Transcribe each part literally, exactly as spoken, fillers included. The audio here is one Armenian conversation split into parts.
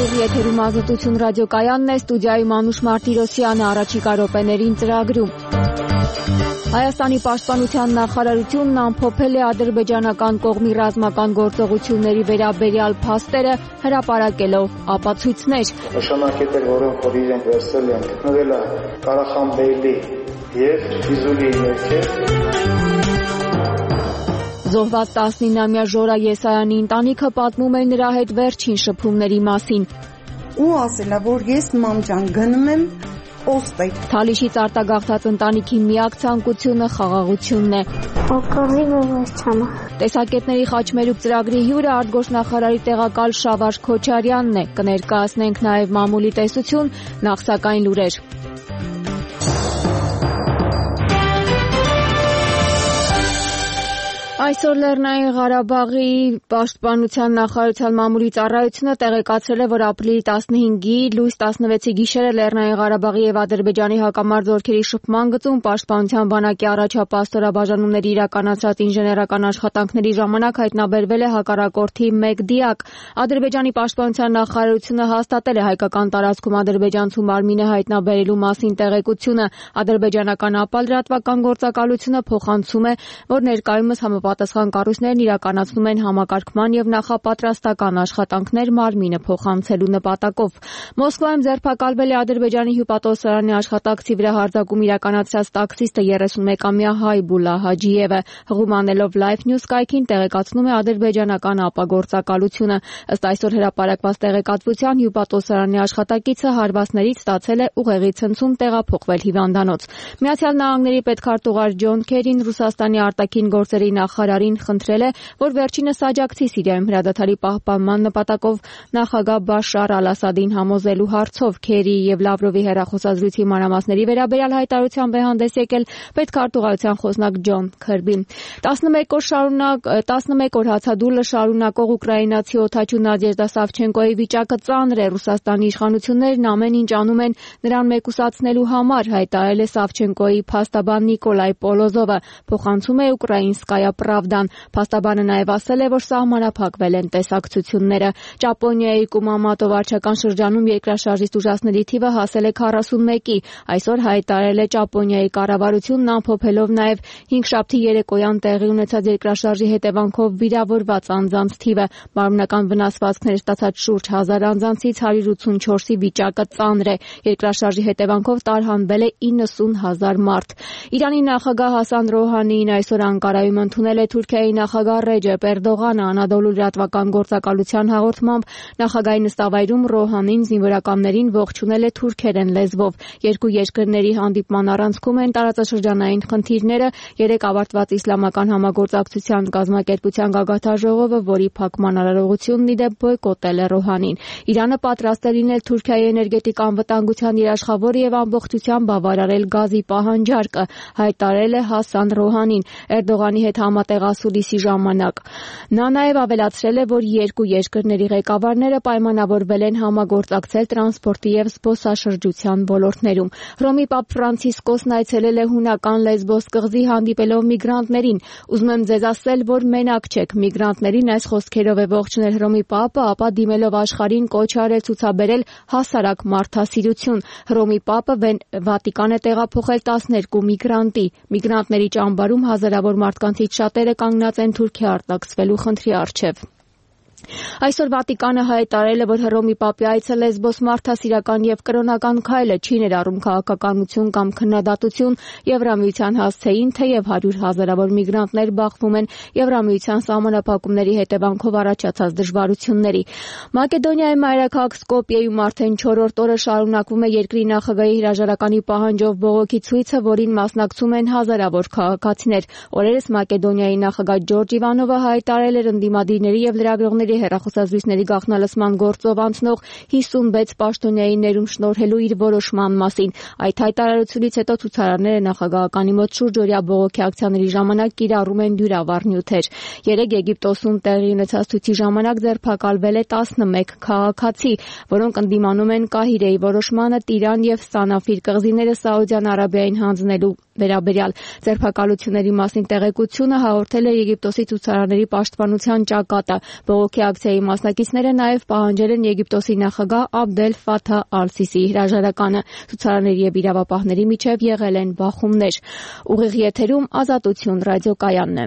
ուղիղ եթերում ազատություն ռադիոկայանն է, ստուդիայում Անուշ Մարտիրոսյանը, առաջիկա րոպեներին ծրագրում։ Հայաստանի պաշտպանության նախարարությունն ամփոփել է ադրբեջանական կողմի ռազմական գործողությունների վերաբերյալ փաստերը, հրապարակելով ապացույցներ։ Նշանակետեր, որոնք որ իրենք վերցրել են, գտնվել է Ղարախանբեյլի եւ Ֆիզուլիի ներքև։ Զոհված տասնինամյա Ժորա Եսայանի ընտանիքը պատմում է նրա հետ վերջին շփումների մասին։ Ու ասել է, որ ես մամ ջան գնում եմ օստեր։ Թալիշից արտագաղթած ընտանիքի միակ ցանկությունը խաղաղությունն է։ Տեսակետների խաչմերուկ ծրագրի հյուրը արտգործնախարարի տեղակալ Շավարժ Քոչարյանն է։ Կներկայացնենք նաև մամուլի տեսություն, նախ սակայն լուրեր։ Այսօր Լեռնային Ղարաբաղի պաշտպանության նախարարության մամուլի ծառայությունը տեղեկացրել է, որ ապրիլի տասնհինգի լույս տասնվեցի գիշերը Լեռնային Ղարաբաղի եւ Ադրբեջանի հակամարտ զորքերի շփման գծում պաշտպանության բանակի առաջապատстоրաբաժանումների իրականացրած ինժեներական աշխատանքների ժամանակ հայտնաբերվել է հակառակորդի մեկ դիակ։ Ադրբեջանի պաշտպանության նախարարությունը հաստատել է հայկական տարածքում ադրբեջանցու մարմինը հայտնաբերելու մասին տեղեկությունը։ Ադրբեջանական ապալրատվական գործակալությունը փոխանցում է, որ ներկայումս համապատասխան Պատասխան կառույցներն իրականացնում են համակարգման եւ նախապատրաստական աշխատանքներ մարմինը փոխանցելու նպատակով։ Մոսկվայում ձերբակալվել է Ադրբեջանի հյուպատոսարանի աշխատակցի վրա հարձակում իրականացրած տաքսիստը երեսունմեկամյա Հայբուլա Հաջիևը։ Հղումանելով Live News կայքին տեղեկացնում է ադրբեջանական ապագործակալությունը։ Ըստ այսօր հրապարակված տեղեկատվության հյուպատոսարանի աշխատակիցը հարվածներից ստացել է ուղեղի ցնցում, տեղափոխվել հիվանդանոց։ Միացյալ Նահանգների պետքարտուղար Ջոն Քերին Ռուսաստանի արտաքին գործերի նախարարին խնդրել է, որ վերջինս աջակցի Սիրիայում հրադադարի պահպանման նպատակով նախագահ Բաշար Ալ-Ասադին համոզելու հարցով։ Քերի եւ Լավրովի հեռախոսազրույցի մանրամասների վերաբերյալ հայտարարությամբ է հանդես եկել պետքարտուղարության խոսնակ Ջոն Քերբին։ տասնմեկ օր շարունակ տասնմեկ օր հացադուլը շարունակող ուկրաինացի օդաչու Նադեժդա Սավչենկոյի վիճակը ծանր է։ Ռուսաստանի իշխանություններն ամեն ինչ անում են նրան մեկուսացնելու համար, հայտարարել է Սավչենկոյի փաստաբան Նիկոլայ Պոլոզովը, փոխանցում է Ուկրաինսկայա Պրավդան։ Փաստաբանը նաև ասել է, որ սահմանափակվել են տեսակցությունները։ Ճապոնիայի Կումամատո վարչական շրջանում երկրաշարժից տուժածների թիվը հասել է քառասունմեկի։ Այսօր հայտարարել է Ճապոնիայի կառավարությունն, ամփոփելով նաև հինգշաբթի երեկոյան տեղի ունեցած երկրաշարժի հետևանքով վիրավորված անձանց թիվը։ Մարմնական վնասվածքներ ստացած շուրջ հազար անձանցից հարյուր ութսունչորսի վիճակը ծանր է։ Երկրաշարժի հետևանքով տարհանվել է իննսուն հազար մարդ։ Իրանի նախագահ Հասան Ռոհանին այսօր Անկարայում ընդունել է Թուրքիայի նախագահ Ռեջեփ Էրդողանը։ Անադոլու լրատվական գործակալության հաղորդմամբ նախագահի նստավայրում Ռոհանին զինվորականներին ողջունել է թուրքերեն լեզվով։ Երկու երկրների հանդիպման առանցքում են տարածաշրջանային խնդիրները։ Երեկ ավարտված Իսլամական համագործակցության կազմակերպության գագաթաժողովը, որի փակման արարողությունն ի դեպ բոյկոտել է Ռոհանին։ Իրանը պատրաստ է լինել Թուրքիայի էներգետիկ անվտանգության երաշխավոր եւ ամբողջությամբ բավարարել գազի պահանջարկը, հայտարարել է Հասան Ռոհանին Էրդողանի հետ համատեղ ասուլիսի ժամանակ։ Նա նաև ավելացրել է, որ երկու երկրների ղեկավարները պայմանավորվել են համագործակցել տրանսպորտի եւ զբոսաշրջության ոլորտներում։ Հռոմի Պապ Ֆրանցիսկոսն այցելել է հունական Լեսբոս կղզի, հանդիպելով միգրանտներին։ Ուզում եմ ձեզ ասել, որ մենակ չեք։ Միգրանտներին այս խոսքերով է ողջունել Հռոմի Պապը, ապա դիմելով աշխարհին կոչ արել ցուցաբերել հասարակ մարդասիրություն։ Հռոմի Պապը Վատիկան է տեղափոխել տասներկու միգրանտի։ Միգրանտների ճամբարում հազարավոր մարդկանցից շատերը կանգնած են Թուրքիա արտաքսվելու խնդրի առջև։ Այսօր Վատիկանը հայտարարել է, որ Հռոմի Պապի այցը Լեսբոս մարդասիրական եւ կրոնական քայլ է, չի ներառում քաղաքականություն կամ քննադատություն Եվրամիության հասցեին, թեև հարյուր հազարավոր միգրանտներ բախվում են Եվրամիության սահմանափակումների հետևանքով առաջացած դժվարությունների։ Մակեդոնիայի մայրաքաղաք Սկոպիեում արդեն չորրորդ օրը շարունակվում է երկրի նախագահի հրաժարականի պահանջով բողոքի ցույցը, որին մասնակցում են հազարավոր քաղաքացիներ։ Օրերս Մակեդոնիայի նախագահ Ջորջ Իվանովը հայտարարել էր ընդդիմադիրների եւ լրագրողների հեռախոսազրույցների գաղտնալսման գործով անցնող հիսունվեց պաշտոնյայի ներում շնորհելու իր որոշման մասին։ Այդ հայտարարությունից հետո ցուցարարները նախագահականի մոտ շուրջօրյա բողոքի ակցիաների ժամանակ կիրառում են դյուրավառ նյութեր։ Երեկ Եգիպտոսում տեղի ունեցած ցույցի ժամանակ ձերբակալվել է տասնմեկ քաղաքացի, որոնք ընդդիմանում են Կահիրեի որոշմանը Տիրան եւ Սանաֆիր կղզիները Սաուդյան Արաբիային հանձնելու վերաբերյալ ձերբակալությունների մասին տեղեկությունը հաղորդել է Եգիպտոսի ցուցարարների պաշտպանության ճակատը։ Բողոքի ակցիայի մասնակիցները նաև պահանջել են Եգիպտոսի նախագահ Աբդել Ֆաթահ Ալ-Սիսիի հրաժարականը։ Ցուցարարների եւ իրավապահների միջև եղել են բախումներ։ Ուղիղ եթերում Ազատություն ռադիոկայանն է։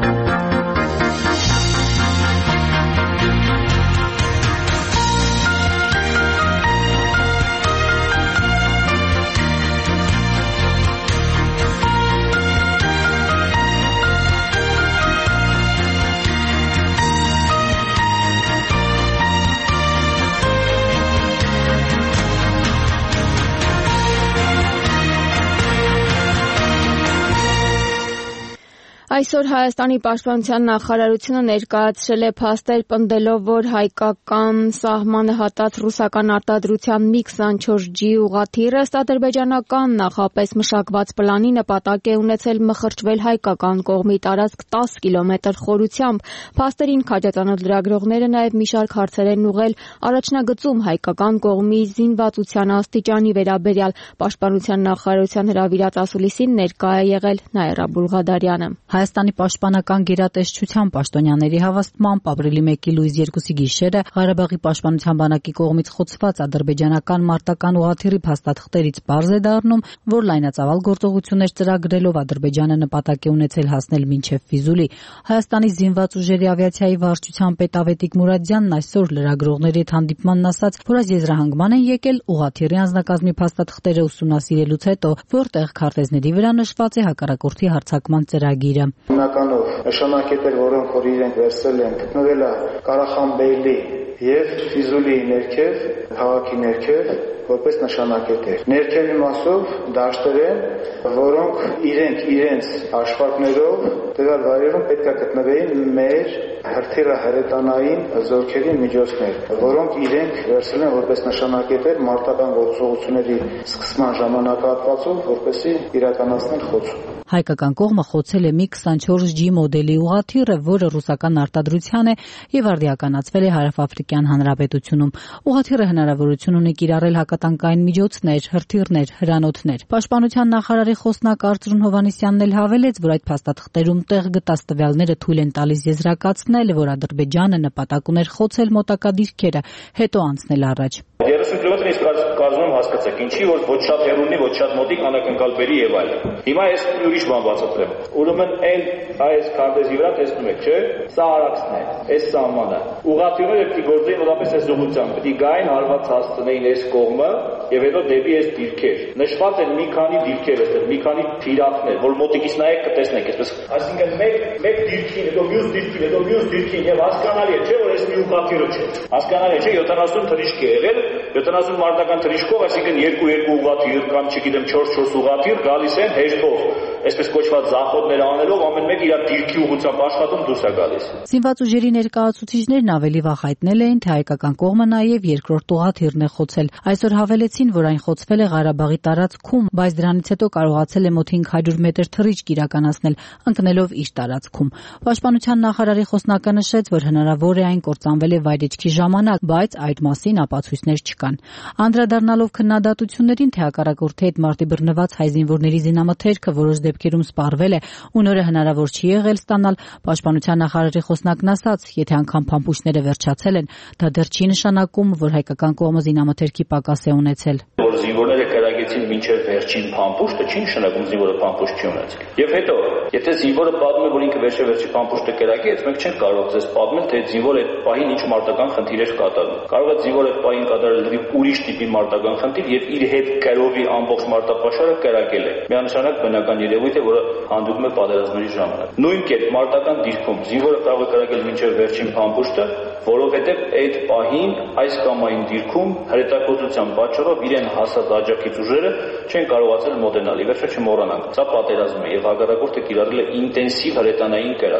Այսօր Հայաստանի պաշտպանության նախարարությունը ներկայացրել է փաստեր պնդելով, որ հայկական սահմանը հատած ռուսական արտադրության մի քսանչորս ջի ուղղաթիռը ըստ ադրբեջանական նախապես մշակված պլանի նպատակ է ունեցել մխրճվել հայկական կողմի տարածք տասը կիլոմետր խորությամբ։ Փաստերին քաջատանոթ լրագրողները նաև մի շարք հարցեր են ուղղել առաջնագծում հայկական կողմի զինվածության աստիճանի վերաբերյալ։ Պաշտպանության նախարարության հրավիրած ասուլիսին ներկա է եղել Նաիրա Բուլղադարյանը։ Հայաստանի պաշտպանական գերատեսչության պաշտոնյաների հավաստմամբ ապրիլի մեկի լույս երկուսի գիշերը Ղարաբաղի պաշտպանության բանակի կողմից խոցված ադրբեջանական մարտական ուղղաթիռի փաստաթղթերից պարզ է դառնում, որ լայնածավալ գործողություններ ծրագրելով Ադրբեջանը նպատակ է ունեցել հասնել մինչև Ֆիզուլի։ Հայաստանի զինված ուժերի ավիացիայի վարչության պետ Ավետիք Մուրադյանն այսօր լրագրողների հետ հանդիպմանն ասաց, որ այս եզրահանգման են եկել ուղղաթիռի անձնակազմի փաստաթղթերը ուսումնասիրելուց հետո, որտեղ քարտեզների վրա նշված է հակառակորդի հարձակման ծրագիրը։ Հիմնականով նշանակետեր, որոնք որ իրենք վերցրել են, գտնվել է Ղարախանբեյլի եւ Ֆիզուլի ներքև, քաղաքի ներքև, որպես նշանակետեր։ Ներքևի մասով դաշտեր են, որոնք իրենք իրենց աշխատներով տվյալ վայրերում պետք է գտնվեին մեր հրթիռահրետանային զորքերի միջոցներ, որոնք իրենք վերցրել են որպես նշանակետեր մարտական գործողությունների սկսման ժամանակահատվածով, որպեսզի իրականացնեն խոցում։ Հայկական կողմը խոցել է մի քսանչորս ջի մոդելի ուղղաթիռը, որը ռուսական արտադրության է եւ արդիականացվել է Հարավաֆրիկյան Հանրապետությունում։ Ուղղաթիռը հնարավորություն ունի կիրառել հակատանկային միջոցներ, հրթիռներ, հրանոթներ։ Պաշտպանության նախարարի խոսնակ Արծրուն Հովհաննիսյանն էլ հավելեց, որ այդ փաստաթղթերում տեղ գտած տվյալները թույլ են տալիս եզրակացնել, որ Ադրբեջանը նպատակ ուներ խոցել մոտակա դիրքերը, հետո անցնել առաջ։ երեսուն կիլոմետրից կարծում եմ հասկացեք, ինչի որ ոչ շատ հեռու, ոչ շատ մոտիկ անակնկալ բերի եւ այլն։ Հիմա ես ուրիշ բան բացատրեմ։ Ուրեմն այն այս քարտեզի վրա տեսնում եք, չէ՞, սա արաքսն է, այս սահմանը։ Ուղղաթիռները պետք է գործեին որպես այս ուղղությամբ, պետք է գային հարված հասցնեին այս կողմը եւ հետո դեպի այս դիրքեր։ Նշված են մի քանի դիրքեր այստեղ, մի քանի թիրախներ, որ մոտիկից նայեք կտեսնեք, այսպես, այսինքն մեկ մեկ դիրքին, հետո մյուս դիրքին, հետո մյուս դիրքին եւ հասկանալի է, չէ՞ որ այս մի ուղղաթիռը չէ։ Հասկանալի է, չէ՞, յոթանասուն թռիչք է եղել, յոթանասուն մարտական թռիչքով, այսինքն երկու-երկու ուղղաթիռ կամ չգիտեմ չորս-չորս ուղղաթիռ գալիս են հեշտով, այսպես կոչված զախոտներ անելով ամեն մեկ իր դիրքի ուղղությամբ աշխատում դուրս է գալիս։ Զինված ուժերի ներկայացուցիչներն ավելի վաղ հայտնել էին, թե հայկական կողմը նաև երկրորդ ուղղաթիռն է խոցել։ Այսօր հավելեցին, որ այն խոցվել է Ղարաբաղի տարածքում, բայց դրանից հետո կարողացել է մոտ հինգ հարյուր մետր թռիչք իրականացնել, ընկնելով իր տարածքում։ Պաշտպանության նախարարի խոսնակը նշեց, որ հնարավոր է այն կործանվել է վայրեջքի ժամանակ, բայց այդ մասին ապացույցներ չկան։ Անդրադառնալով քննադատություններին, թե հակառակորդի հետ մարտի բռնված հայ զինվորների զինամթերքը որոշ դեպքերում սպառվել է ու նորը հնարավոր չի եղել ստանալ, պաշտպանության նախարարի խոսնակն ասաց, եթե անգամ փամփուշտները վերջացել են, դա դեռ չի նշանակում, որ հայկական կողմը զինամթերքի պակաս է ունեցել։ Որ զինվորները կրակեցին մինչև վերջին փամփուշտը, չի նշանակում զինվորը փամփուշտ չի ունեցել։ Եվ հետո, եթե զինվորը պատմում է, որ ինքը վերջի փամփուշտը կրակեց, մենք չենք կարող ձեզ պատմել, թե զինվորը այդ պահին ինչ մարտական խնդիր էր կատարում։ Կարող է զինվորը այդ պահին կատարել լրիվ ուրիշ տիպի մարտական խնդիր եւ իր հետ կրովի ամբողջ մարտապաշարը կրակել է։ Միանշանակ բնական երևույթ է, որը հանդիպում է պատերազմների ժամանակ։ Նույն կերպ մարտական դիրքում զինվորը կարող է կրակել մինչև վերջին փամփուշտը, որովհետեւ այդ պահին այս կամ այն դիրքում հրետակոծության պատճառով իրեն հասած աջակից ուժերը չեն կարողացել մոտենալ։ Ի վերջո չմոռանանք, սա պատերազմ է եւ հակառակորդը կիրառել է ինտենսիվ հրետանային կրակ։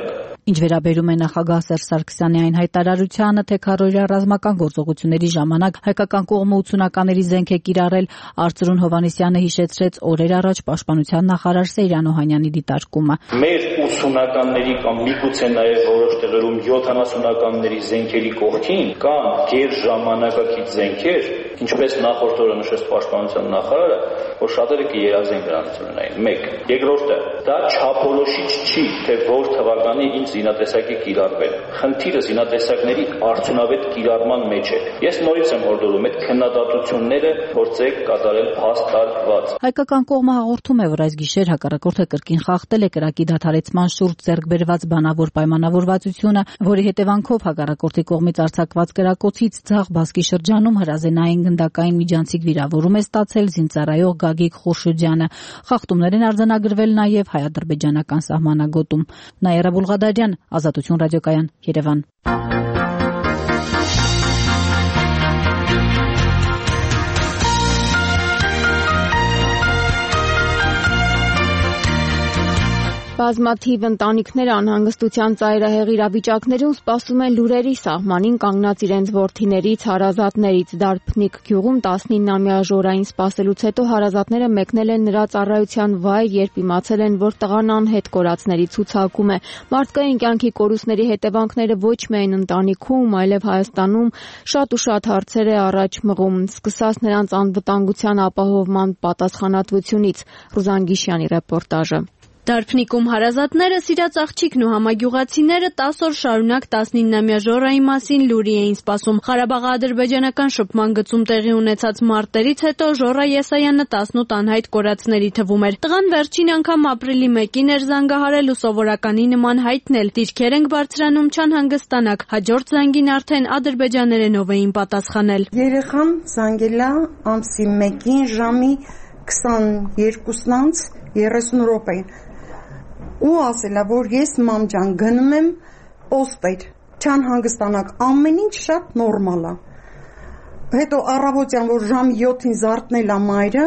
Ինչ վերաբերում է նախագահ Սերժ Սարգսյանի այն հայտարարությանը, թե քառօրյա ռազմական գործողությունների ժամանակ հայկական կողմը ութսունականների զենք է կիրառել, Արծրուն Հովհաննիսյանը հիշեցրեց օրեր առաջ պաշտպանության նախարար Սեյրան Օհանյանի դիտարկումը։ Մեր ութսունականների կամ միգուցե նաև որոշ տեղերում յոթանասունականների զենքերի կողքին կան գերժամանակակից զենքեր, ինչպես նախորդ օրը նշեց պաշտպանության նախարարը, որ շատերը կերազեն դրանից ունենային։ Մեկ։ Երկրորդը, դա չափորոշիչ չի, թե որ թվականի ինչ զինատեսակի կիրառվել։ Խնդիրը զինատեսակների արդյունավետ կիրառման մեջ է։ Ես նորից եմ հորդորում այդ քննադատությունները փորձեք կատարել փաստարկված։ Հայկական կողմը հաղորդում է, որ այս գիշեր հակառակորդը կրկին խախտել է կրակի դադարեցման շուրջ ձեռք բերված բանավոր պայմանավորվածությունը, որի հետևանքով հակառակորդի կողմից արձակված կրակոցից ձախ բասկի շրջանում հրազենային գնդակային միջանցիկ վիրավորում է ստացել զինծառայող Գագիկ Խուրշուդյանը։ Խախտումներ են արձանագրվել նաև հայ-ադրբեջանական սահմանագոտում։ Նաիրա Բուլղադարյան, Ազատություն ռադիոկայան, Երևան։ Բազմաթիվ ընտանիքներ անհանգստության ծայրահեղ իրավիճակներում սպասում են լուրերի սահմանին կանգնած իրենց որդիներից, հարազատներից։ Դարբնիկ գյուղում տասնինամյա Ժորային սպասելուց հետո հարազատները մեկնել են նրա ծառայության վայր, երբ իմացել են, որ տղան անհետ կորածների ցուցակում է։ Մարդկային կյանքի կորուստների հետևանքները ոչ միայն ընտանիքում, այլև Հայաստանում շատ ու շատ հարցեր է առաջ մղում, սկսած նրանց անվտանգության ապահովման պատասխանատվությունից։ Ռուզան Գիշյանի ռեպորտաժը։ Դարբնիկում հարազատները, սիրած աղջիկն ու համագյուղացիները տաս օր շարունակ տասնինամյա Ժորայի մասին լուրի էին սպասում։ Ղարաբաղի-ադրբեջանական շփման գծում տեղի ունեցած մարտերից հետո Ժորա Եսայանը տասնութ անհայտ կորածների թվում էր։ Տղան վերջին անգամ ապրիլի մեկին էր զանգահարել ու սովորականի նման հայտնել. «Դիրքեր ենք բարձրանում, չանհանգստանաք»։ Հաջորդ զանգին արդեն ադրբեջաներենով էին պատասխանել։ Երեխան զանգել է ամսի մեկին ժամի քսաներկուսն անց երեսուն րոպեին ու ասել է, որ ես մամ ջան գնում եմ օստեր, չանհանգստանաք, ամեն ինչ շատ նորմալ է։ Հետո առավոտյան, որ ժամի յոթին զարթնել է մայրը,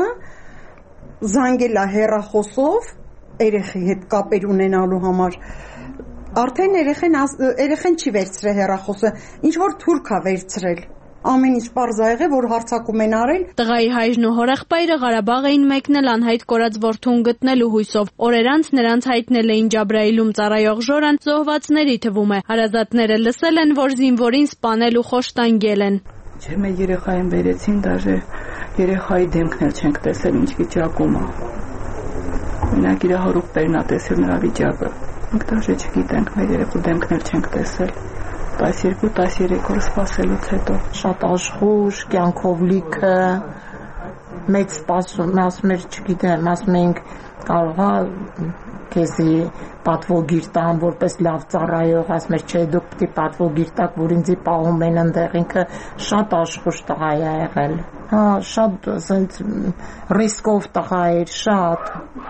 զանգել է հեռախոսով երեխի հետ կապեր ունենալու համար, արդեն երեխեն, երեխեն չի վերցրել հեռախոսը, ինչ որ թուրք է վերցրել։ Ամեն ինչ պարզ ա եղել, որ հարձակում են արել։ Տղայի հայրն ու հորեղբայրը Ղարաբաղ էին մեկնել անհայտ կորած որդուն գտնելու հույսով։ Օրեր անց նրանց հայտնել էին Ջաբրայիլում ծառայող Ժորան զոհվածների թվում է։ Հարազատները լսել են, որ զինվորին սպանել ու խոշտանգել են։ Չէ, մեր երեխային բերեցին, դաժե երեխայի դեմքն էլ չենք տեսել, ինչ վիճակում է։ Մենակ իր հորեղբայրն ա տեսել նրա վիճակը։ Մենք դաժե չգիտենք, մեր երեխու դեմքն էլ չենք տեսել։ տասներկու տասներեք օր սպասելուց հետո շատ աշխուժ, կյանքով լիքը, մեծ սպասում, ասում էր, չգիտեմ, ասում ենք կարող է քեզի պատվոգիր տան, որպես լավ ծառայող, ասում էր, չէ, դուք պիտի պատվոգիր տաք, որ ինձի պահում են ընդեղ, ինքը շատ աշխուժ տղա է եղել, հա, շատ ասենց ռիսկով տղա էր, շատ,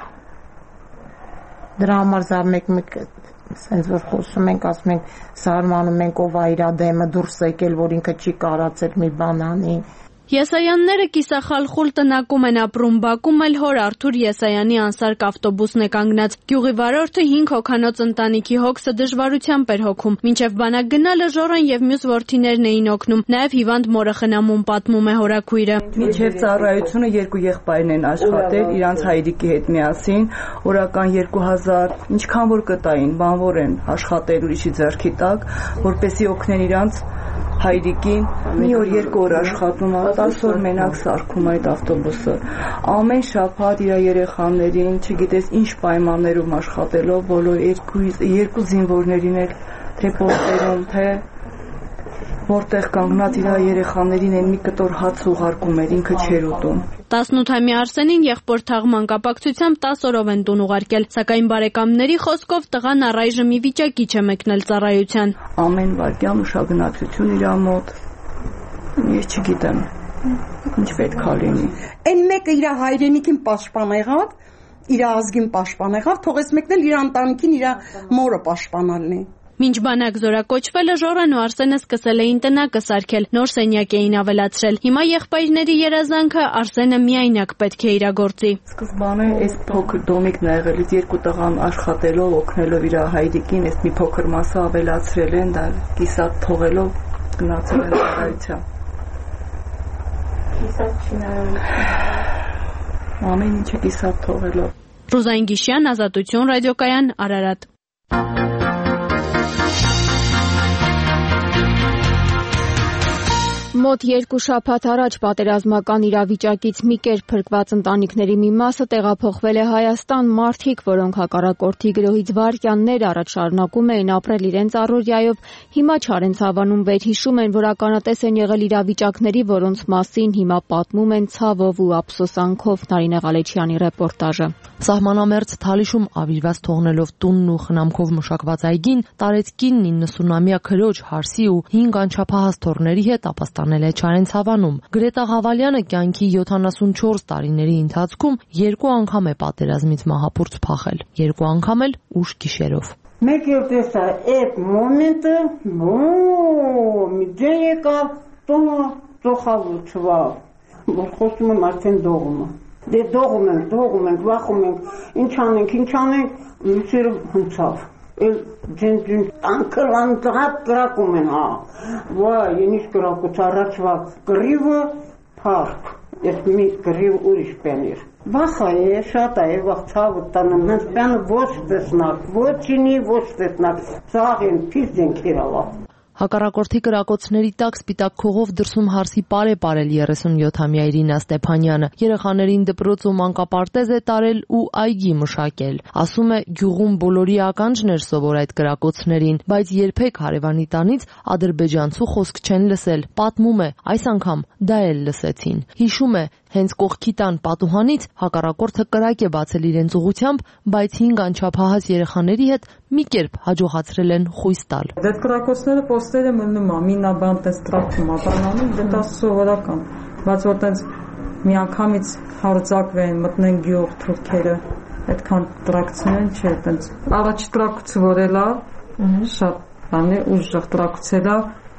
դրա համար զա մեկ-մեկ սենց որ խոսում ենք, ասում ենք, զարմանում ենք ով ա իրա դեմը դուրս եկել, որ ինքը չի կարացել մի բան անի։ Եսայանները կիսախալխուլ տնակում են ապրում, Բաքում էլ հոր Արթուր Եսայանի անսարք ավտոբուսն է կանգնած։ Գյուղի վարորդը հինգ հոգանոց ընտանիքի հոգսը դժվարությամբ էր հոգում։ Մինչև բանակ գնալը Ժորան եւ մյուս որդիներն էին օգնում, նաեւ հիվանդ մորը խնամում, պատմում է հորաքույրը։ Մինչև ծառայությունը երկու եղբայրն են աշխատել իրանց հայրիկի հետ միասին, օրական երկու հազար, ինչքան որ կտային, բանվոր են աշխատել ուրիշի ձեռքի տակ, որպեսզի օգնեն իրանց հայրիկին, մի օր երկու օր աշխատում, տաս օր մենակ սարքում այդ ավտոբուսը։ Ամեն շաբաթ իր երեխաներին, չգիտես ինչ պայմաններում աշխատելով, բոլոր երկու երկու զինվորներին էլ թե պորտերում, թե որտեղ կանգնած իր երեխաներին են մի կտոր հաց ուղարկում էր, ինքը չէր ուտում։ տասնութամյա Արսենին եղբոր թաղման կապակցությամբ տաս օրով են տուն ուղարկել, սակայն բարեկամների խոսքով տղան առայժմ ի վիճակի չէ մեկնել ծառայության։ Ամեն վայրկյան ուշագնացություն իր մոտ, ես չգիտեմ, ինչ պետք է լինի։ Այն մեկը իր հայրենիքին պաշտպան եղավ, իր ազգին պաշտպան եղավ, թողեց մեկնել իր ընտանիքին իր մորը պաշտպանալն է։ Մինչ բանակ զորակոչվելը Ժորան ու Արսենը սկսել էին տնակը սարքել, նոր սենյակ էին ավելացրել։ Հիմա եղբայրների երազանքը Արսենը միայնակ պետք է իրագործի։ Սկզբանե այս փոքր դոմիկն ա եղել, երկու տղան աշխատելով, օգնելով իր հայրիկին, այս մի փոքր մասը ավելացրել են, դա կիսատ թողելով գնացել են ծառայության։ Կիսատ չնայած ամեն ինչը կիսատ թողելով։ Ռուզային Գիշյան, Ազատություն ռադիոկայան, Արարատ։ Մոտ երկու շաբաթ առաջ պատերազմական իրավիճակից մի կերպ փրկված ընտանիքների մի մասը տեղափոխվել է Հայաստան, մարդիկ, որոնք հակառակորդի գրոհից վայրկյաններ առաջ շարունակում էին ապրել իրենց առօրյայով, հիմա չարեն ցավանում վերհիշում են, որ ականատես են եղել իրավիճակների, որոնց մասին հիմա պատմում են ցավով ու ափսոսանքով։ Նարինե Ղալեչյանի ռեպորտաժը։ Սահմանամերձ Թալիշում ավիրված թողնելով տունն ու խնամքով մշակված այգին, տարեցկին իննսունամյա քրոջ, հարսի ու հինգ անչափահաս թոռների հետ ապաստանել է Չարեն Ցավանում։ Գրետա Ղավալյանը կյանքի յոթանասունչորս տարիների ընթացքում երկու անգամ է պատերազմից մահապուրց փախել, երկու անգամ էլ ուշ գիշերով։ Մեկ էլ տեսա այդ մոմենտը, մի դե եկավ, տոնը ծոխավուծվա, որ խոսում եմ արդեն դողումը։ Դե դողում ենք, դողում ենք, վախում ենք, ինչ անենք, ինչ անենք, լուսերը հնցավ։ Էլ ջեն-ջեն տանքը լանդղատ կրակում են, հա։ Վայ, ենիշ կրակուց առաջվա կրիվը պարկ, ես մի կրիվ ուրիշ պեն էր։ Վախա է, շատ է, վախ ցավը տանեմ, հենց պենը ոչ տեսնակ, ոչինի ոչ տեսնակ, ծաղ են, պիզ են կիրավա։ Հակառակորդի կրակոցների տակ սպիտակ քողով դրսում հարսի պար է պարել երեսունյոթամյա Իրինա Ստեփանյանը։ Երեխաներին դպրոց ու մանկապարտեզ է տարել ու այգի մշակել։ Ասում է, գյուղում բոլորի ականջն էր սովոր այդ կրակոցներին, բայց երբեք հարևանի տանից ադրբեջանցու խոսք չեն լսել։ Պատմում է, այս անգամ դա էլ լսեցին։ Հիշում է, հենց կողքի տան պատուհանից հակառակորդը կրակ է բացել իրենց ուղությամբ, բայց հինգ անչափահաս երեխաների հետ մի կերպ հաջողացրել են խույս տալ։ Այդ կրակոցները պոստերը մնում է, մինաբան տես տրակում է, բանանում դա սովորական, բայց որ տենց միանգամից հարձակվեն, մտնեն գյուղ թուրքերը, այդքան տրակցնեն չէ, տենց առաջ տրակուցը որելա, շատ բան է, ուժեղ տրակուցելա,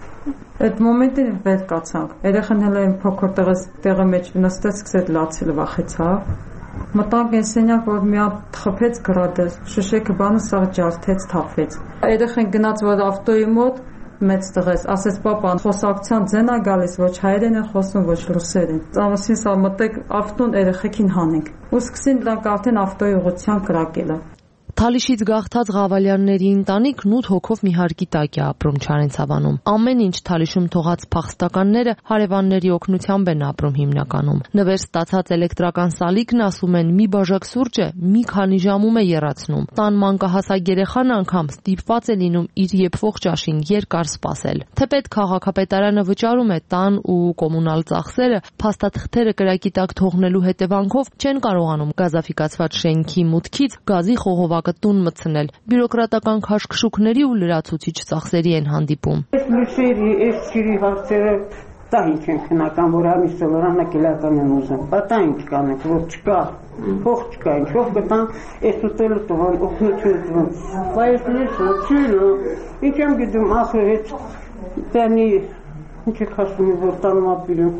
այդ մոմենտին վեր կացանք, երեխան հել են փոքր տեղը մեջ նստեց, սկսեց լացել վախեցավ, մտանք են սենյակ, որ մի հատ խփեց գրադես, շշեքը բանը սաղ ջարդեց, թափվեց, երեխան գնաց որ ավտոյի մոտ, մեծ տղես, ասեց պապան, խոսակցության ձեն է գալիս, ոչ հայերեն են խոսում, ոչ ռուսերեն, ամուսին սա մտեք ավտոն երեխեքին հանենք, ու սկսին դրանք արդեն ավտոյի ուղղության կրակելը։ Թալիշից գաղթած Ղավալյանների ընտանիքն ութ հոգով մի հարկի տակ է ապրում Չարեն Ցավանում։ Ամեն ինչ Թալիշում թողած փախստականները հարևանների օգնությամբ են ապրում հիմնականում։ Նվեր ստացած էլեկտրական սալիկն, ասում են, մի բաժակ սուրճը մի քանի ժամում է եռացնում։ Տան մանկահասակ երեխան անգամ ստիպված է լինում իր եփվող ճաշին երկար սպասել։ Թեպետ քաղաքապետարանը վճարում է տան ու կոմունալ ծախսերը, փաստաթղթերը կրակի տակ թողնելու հետևանքով չեն կարողանում գազաֆիկացված շենքի մուտքից գազի խողովակ տուն մտցնել, բյուրոկրատական քաշքշուկների ու լրացուցիչ ծախսերի են հանդիպում։ Այս լույսերի, այս ջրի հարցերը դա ինչ են քնական, որ ամիս սովորանակ իրական են ուզում, բատա ինչ կանենք, որ չկա, փող չկա, ինչով գտանք, այս ուտելը տվան, օգնություն տվան, բայց լույսը, ջուրը, ինչ եմ գիտում, ախր հետ, տանի, ինչ եք հասում, որ տանում ապիրում,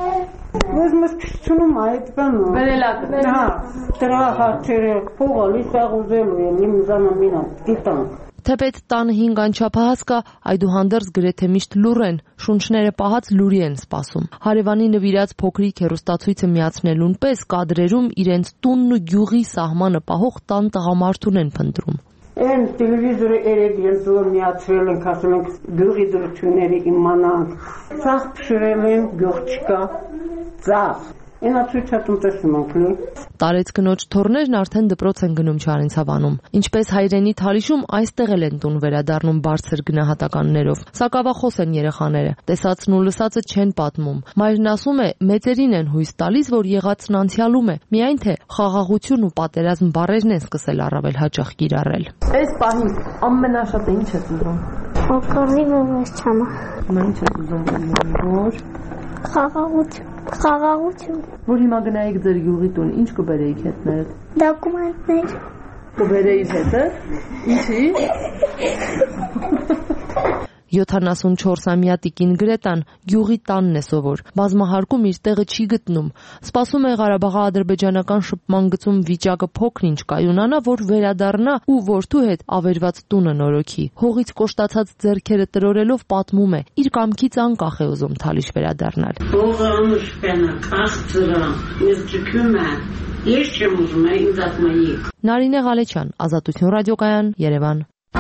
Ես մեզ քիչնում այդ բանը։ Բերելակը։ Հա, դրա հարցերը փողալի սաղուզելու են իմ զանամինը դիտան։ Թեպետ տան հինգ անչափահաս կա, այդուհանդերձ գրեթե միշտ լուռ են, շունչները պահած լուրի են սպասում։ Հարևանի նվիրած փոքրիկ հեռուստացույցը միացնելուն պես կադրերում իրենց տունն ու գյուղի սահմանը պահող տան տղամարդուն են փնտրում։ Են տելևիզորը երեգենց որ միացրել ենք, ասում ենք գյուղի դրությունների իմանանք, ծաղ փշրել են, գյուղ չկա, ծաղ։ Ինա ցույցատում տեսնում ենք լի։ Տարեց կնոջ թորներն արդեն դպրոց են գնում Չարեն Ցավանում։ Ինչպես հայրենի Թալիշում, այստեղ էլ են տուն վերադառնում բարձր գնահատականներով։ Սակավախոս են երեխաները, տեսածն ու լսածը չեն պատմում։ Մայրն ասում է, մեծերին են հույս տալիս, որ եղածն անցյալում է, միայն թե խաղաղություն ու պատերազմ բառերն են սկսել առավել հաճախ կիրառել։ Այս պահին ամենաշատը ինչ է ուզում։ Օկազի վերջամը։ Ինչ է ուզում, որ խաղաղություն, խաղաղություն։ Որ հիմա գնայիք ձեր գյուղի տուն, ինչ կբերեիք հետներդ։ Դոկումենտներ։ Կբերեիք հետը։ Ինչի։ յոթանասունչորսամյա տիկին Գրետան գյուղի տանն է սովոր, բազմահարկում իր տեղը չի գտնում, սպասում է Ղարաբաղի ադրբեջանական շփման գծում վիճակը փոքր-ինչ կայունանա, որ վերադառնա ու որդու հետ ավերված տունը նորոգի։ Հողից կոշտացած ձեռքերը տրորելով պատմում է, իր կամքից անկախ է ուզում Թալիշ վերադառնալ։ Հողը անուշպենը, կախծրը, ես ճկում է, ես չեմ ուզում է ինձ ատմայի։ Նարինե Ղալեչյան, Ազատություն ռադիոկայան, Երևան։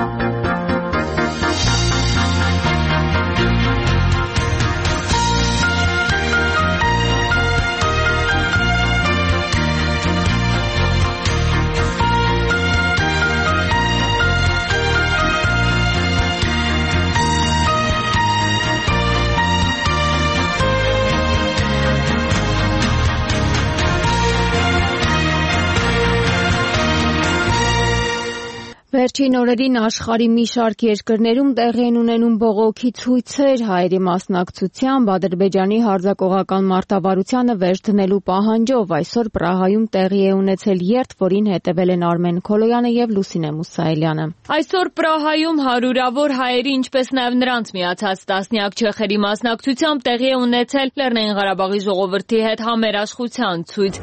Վերջին օրերին աշխարհի մի շարք երկրներում տեղի են ունենում բողոքի ցույցեր հայերի մասնակցությամբ Ադրբեջանի հարձակողական մարտավարությանը վերջ դնելու պահանջով։ Այսօր Պրահայում տեղի է ունեցել երթ, որին հետևել են Արմեն Քոլոյանը եւ Լուսինե Մուսայելյանը։ Այսօր Պրահայում հարյուրավոր հայերի, ինչպես նաեւ նրանց միացած տասնյակ չեխերի մասնակցությամբ տեղի է ունեցել Լեռնային Ղարաբաղի ժողովրդի հետ համերաշխության ցույց։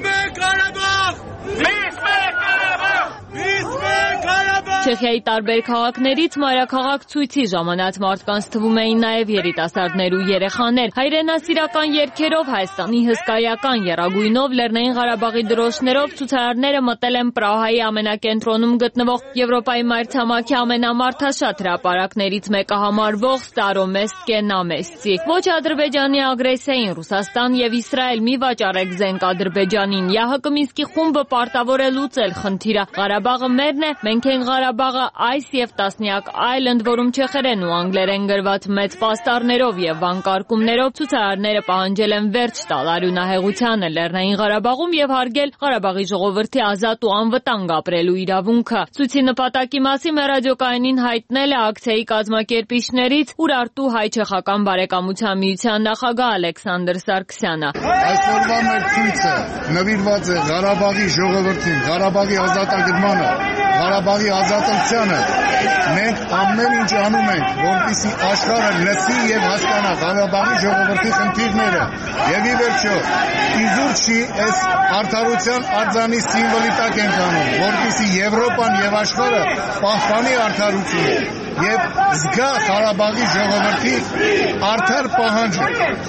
Չեխիայի տարբեր քաղաքներից մայրաքաղաք ցույցի ժամանած մարդկանց թվում էին նաև երիտասարդներ ու երեխաներ։ Հայրենասիրական երգերով, Հայաստանի հսկայական եռագույնով, Լեռնային Ղարաբաղի դրոշներով ցուցարարները մտել են Պրահայի ամենակենտրոնում գտնվող Եվրոպայի մայրցամաքի ամենամարդաշատ հրապարակներից մեկը համարվող Ստարոմեստ Կենամեսցի։ Ոչ Ադրբեջանի ագրեսիային Ռուսաստան եւ Իսրայել մի վաճառեք զենք Ադրբեջանին։ ԵԱՀԿ Մինսկի խումբը պարտավոր է լուծել խնդիրը։ Ղարաբաղը մերն է, մենք ենք Ղարաբաղը, այս եւ տասնյակ այլ, ընդ որում չեխերեն ու անգլերեն գրված մեծ պաստառներով եւ վանկարկումներով ցուցարարները պահանջել են վերջ տալ արյունահեղությանը Լեռնային Ղարաբաղում եւ հարգել Ղարաբաղի ժողովրդի ազատ ու անվտանգ ապրելու իրավունքը։ Ցույցի նպատակի մասին մեր ռադիոկայանին հայտնել է ակցիայի կազմակերպիչներից Ուրարտու հայ-չեխական բարեկամության միության նախագահ Ալեքսանդր Սարգսյանը։ Այսօրվա մեր ցույցը նվիրված է Ղարաբաղի ժողովրդին, Ղարաբաղի ազատագրմանը, Ղարաբաղի ազատությանը։ Մենք ամեն ինչ անում ենք, որպեսզի աշխարհը լսի եւ հասկանա Ղարաբաղի ժողովրդի խնդիրները։ Եվ ի վերջո, իզուր չի այս արդարության արձանի սիմվոլի տակ ենք անում, որպեսզի Եվրոպան եւ աշխարհը պահպանի արդարությունը եւ զգա Ղարաբաղի ժողովրդի արդար պահանջը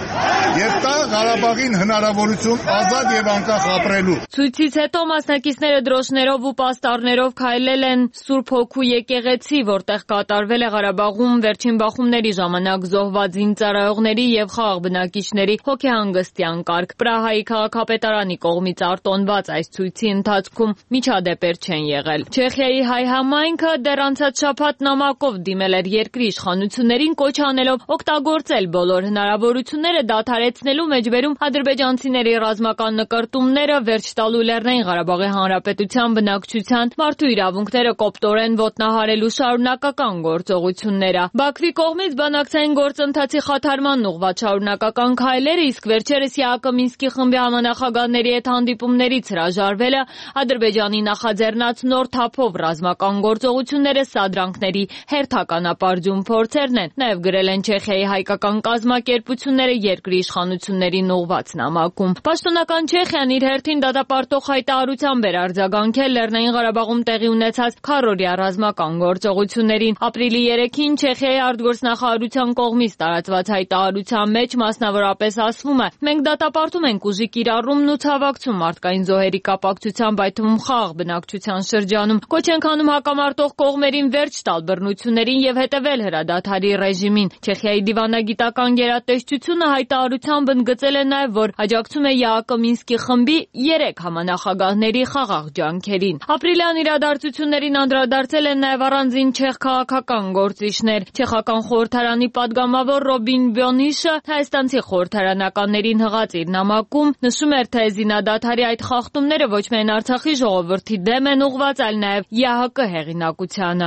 եւ տա Ղարաբաղին հնարավորություն ազատ եւ անկախ ապրելու։ Ցույցից հետո մասնակիցները դրոշներով ու պաստառներով քայլել են Սուրբ Հոգու եկեղեցի, որտեղ կատարվել է Ղարաբաղում վերջին բախումների ժամանակ զոհված զինծառայողների եւ խաղաղ բնակիչների հոգեհանգստյան կարգ։ Պրահայի քաղաքապետարանի կողմից արտոնված այս ցույցի ընթացքում միջադեպեր չեն եղել։ Չեխիայի հայ համայնքը դեռ անցած շաբաթ նամակով դիմել էր երկրի իշխանություններին, կոչ անելով օգտագործել բոլոր հնարավորությունները դադարեցնելու մեջբերում ադրբեջանցիների ռազմական նկրտումները, վերջ տալու Լեռնային Ղարաբաղի Հանրապետության բնակչության մարդու իրավունքները կոպտորեն ոտնահարելու շարունակական գործողությունները։ Բաքվի կողմից բանակցային գործընթացի խաթարմանն ուղղված շարունակական քայլերը, իսկ վերջերս ԵԱՀԿ Մինսկի խմբի համանախագահների հետ հանդիպումներից հրաժարվելը, Ադրբեջանի նախաձեռնած նոր թափով ռազմական գործողությունները սադրանքների հերթականապարզում փորձերն են, նաև գրել են Չեխիայի հայկական կազմակերպությունները երկրի իշխանություններին ուղղված նամակում։ Պաշտոնական Չեխիան իր հերթին դատապարտող հայտարարությամբ էր արձագանքել Լեռնային Ղարաբաղում տեղի ունեցած քառօրյա ռազմական գործողություններին։ Ապրիլի երեքին Չեխիայի արտգործնախարարության կողմից տարածված հայտարարության մեջ մասնավորապես ասվում է. մենք դատապարտում ենք ուժի կիրառումն ու ցավակցում մարդկային զոհերի կապակցությամբ, այդ թվում խաղաղ բնակչության շրջանում։ Կոչ ենք անում հակամարտող կողմերին վերջ տալ բռնություններին եւ հետեւել հրադադարի ռեժիմին։ Չեխիայի դիվանագիտական գերատեսչությունը հայտարարությամբ ընդգծել է նաեւ, որ աջակցում է ԵԱՀԿ Մինսկի խմբի երեք համանախագահների խաղաղ ջանքերին։ Ապրիլյան իրադարձություններին անդրադարձել են նաեւ առանձին չեխ քաղաքական գործիչներ։ Չեխական խորհրդարանի падգամավոր Ռոբին Բյոնիշը հայաստանցի խորհրդարանականներին հղած իր նամակում նշում էր, թե զինադադարի այդ խախտումները ոչ միայն Արցախի ժողովրդի դեմ են ուղղված, այլ նաեւ ԵԱՀԿ հեղինակությանը։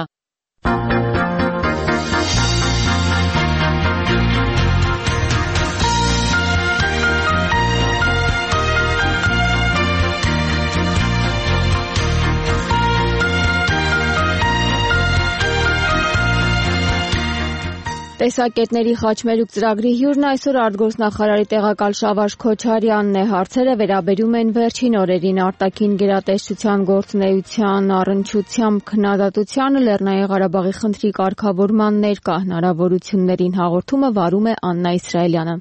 Տեսակետների խաչմերուկ ծրագրի հյուրն այսօր արտգործնախարարի տեղակալ Շավարժ Քոչարյանն է։ Հարցերը վերաբերում են վերջին օրերին արտաքին գերատեսչության գործունեության առնչությամբ քննադատությանը, Լեռնային Ղարաբաղի խնդրի կարգավորման ներկա հնարավորություններին հաղորդումը վարում է Աննա Իսրայելյանը։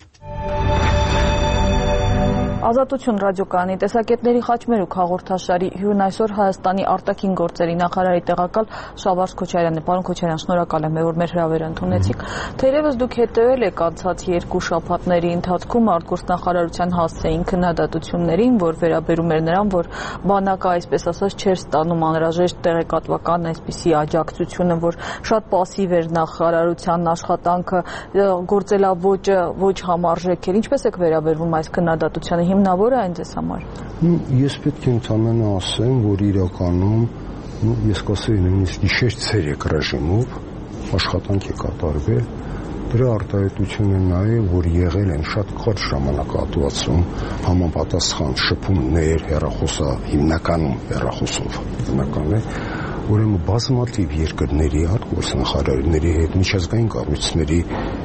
Ազատություն ռադիոկայանի տեսակետների խաչմերուկ հաղորդաշարի հյուրն այսօր Հայաստանի արտաքին գործերի նախարարի տեղակալ Շավարժ Քոչարյանն է։ Պարոն Քոչարյան, շնորհակալ եմ, որ մեր հրավերը ընդունեցիք։ Թերևս դուք հետևել եք անցած երկու շաբաթների ընթացքում արտգործնախարարության հասցեին քննադատություններին, որ վերաբերում էր նրան, որ բանակը, այսպես ասած, չէր ստանում անհրաժեշտ տեղեկատվական այսպիսի աջակցությունը, որ շատ պասիվ էր նախարարության աշխատանքը, գործելավոճը ոչ համարժեք էր։ Ինչպես եք վերաբերվում այս քննադատությանը? Հիմնավոր է այն ձեզ համար։ Ես պետք է ընդամենը ասեմ, որ իրականում ես կասեի նույնիսկ գիշեր-ցերեկ ռեժիմով աշխատանք է կատարվել։ Դրա արտահայտությունը նա է, որ եղել են շատ կարճ ժամանակահատվածում համապատասխան շփումներ հեռախոսա, հիմնականում հեռախոսով, հիմնական է, ուրեմն բազմաթիվ երկրների արտգործնախարարների հետ, միջազգային կառույցների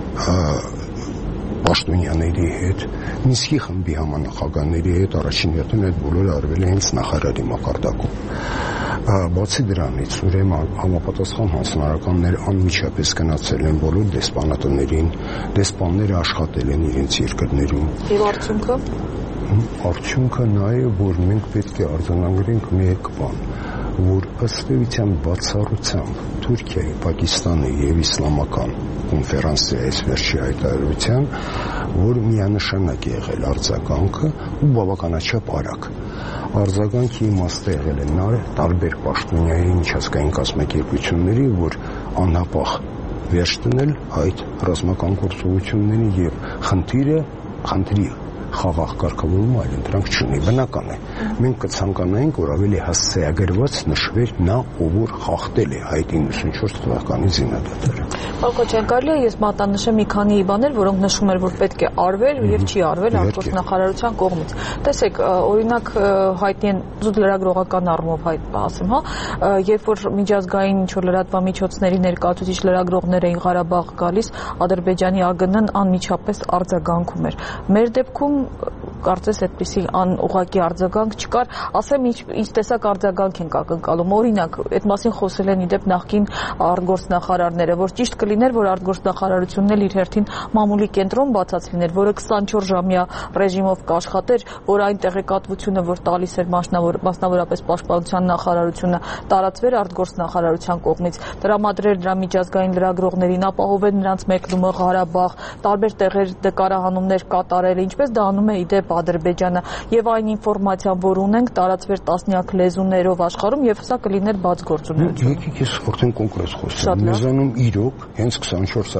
պաշտոնյաների հետ, Մինսկի խմբի համանախագահների հետ, առաջին հերթին այդ բոլորը արվել է հենց նախարարի մակարդակում։ Բացի դրանից, ուրեմն համապատասխան հանձնարարականներ անմիջապես գնացել են բոլոր դեսպանատներին, դեսպանները աշխատել են իրենց երկրներում։ Եվ արդյունքը? Արդյունքը նա է, որ մենք պետք է արձանագրենք մեկ բան, որ ըստ էության բացառությամբ Թուրքիայի, Պակիստանի եւ իսլամական կոնֆերանսի այս վերջի հայտարարության, որ միանշանակ է եղել արձագանքը ու բավականաչափ արագ։ Արձագանքի իմաստը եղել է նա տարբեր պաշտոնյայի միջազգային կազմակերպությունների, որ անհապաղ վերջ տնել այդ ռազմական գործողություններին եւ խնդիրը, խնդրի խաղաղ կարգավորում այլն դրանք չունի, բնական է։ Մենք կցանկանայինք, որ ավելի հասցեագրված նշվեր նա, ով որ խախտել է այդ իննսունչորս թվականի զինադադարը։ Պարոն Քոչարյան, կարելի է ես մատանշեմ մի քանի բաներ, որոնք նշում էր, որ պետք է արվել եւ չի արվել արտգործնախարարության կողմից։ Տեսեք, օրինակ հայտնի են զուտ լրագրողական առումով հայտ ասեմ, հա, երբ որ միջազգային ինչ որ լրատվամիջոցների ներկայացուցիչ լրագրողներ էին Ղարաբաղ գալիս, Ադրբեջանի ԱԳՆ-ն անմիջապես արձագանքում էր։ Մեր դեպքում կարծես այդպիսի անուղղակի արձագանք չկար, ասեմ ինչ տեսակ արձագանք ենք ակնկալում։ Օրինակ, այդ մասին խոսել են իդեպ նախկին արտգործնախարարները, որ ճիշտ կլիներ, որ արտգործնախարարությունն էլ իր հերթին մամուլի կենտրոն բացած լիներ, որը քսանչորս ժամյա ռեժիմով կաշխատեր, որ այն տեղեկատվությունը, որ տալիս էր մասնավորապես պաշտպանության նախարարությունը, տարածվեր արտգործնախարարության կողմից, տրամադրեր դրա միջազգային լրագրողներին, ապահովեր նրանց մեկնումը Ղարաբաղ, տարբեր տեղեր նկարահանումներ կատարել, ինչպես դա անում է իդեպ Ադրբեջանը, եւ այն ինֆորմացիան, որ ունենք, տարածվեր տասնյակ լեզուներով աշխարհում եւ սա կլիներ բաց գործունեություն։ Եկեք ես արդեն կոնկրետ խոսեմ։ Մեզանում իրոք հենց քսանչորս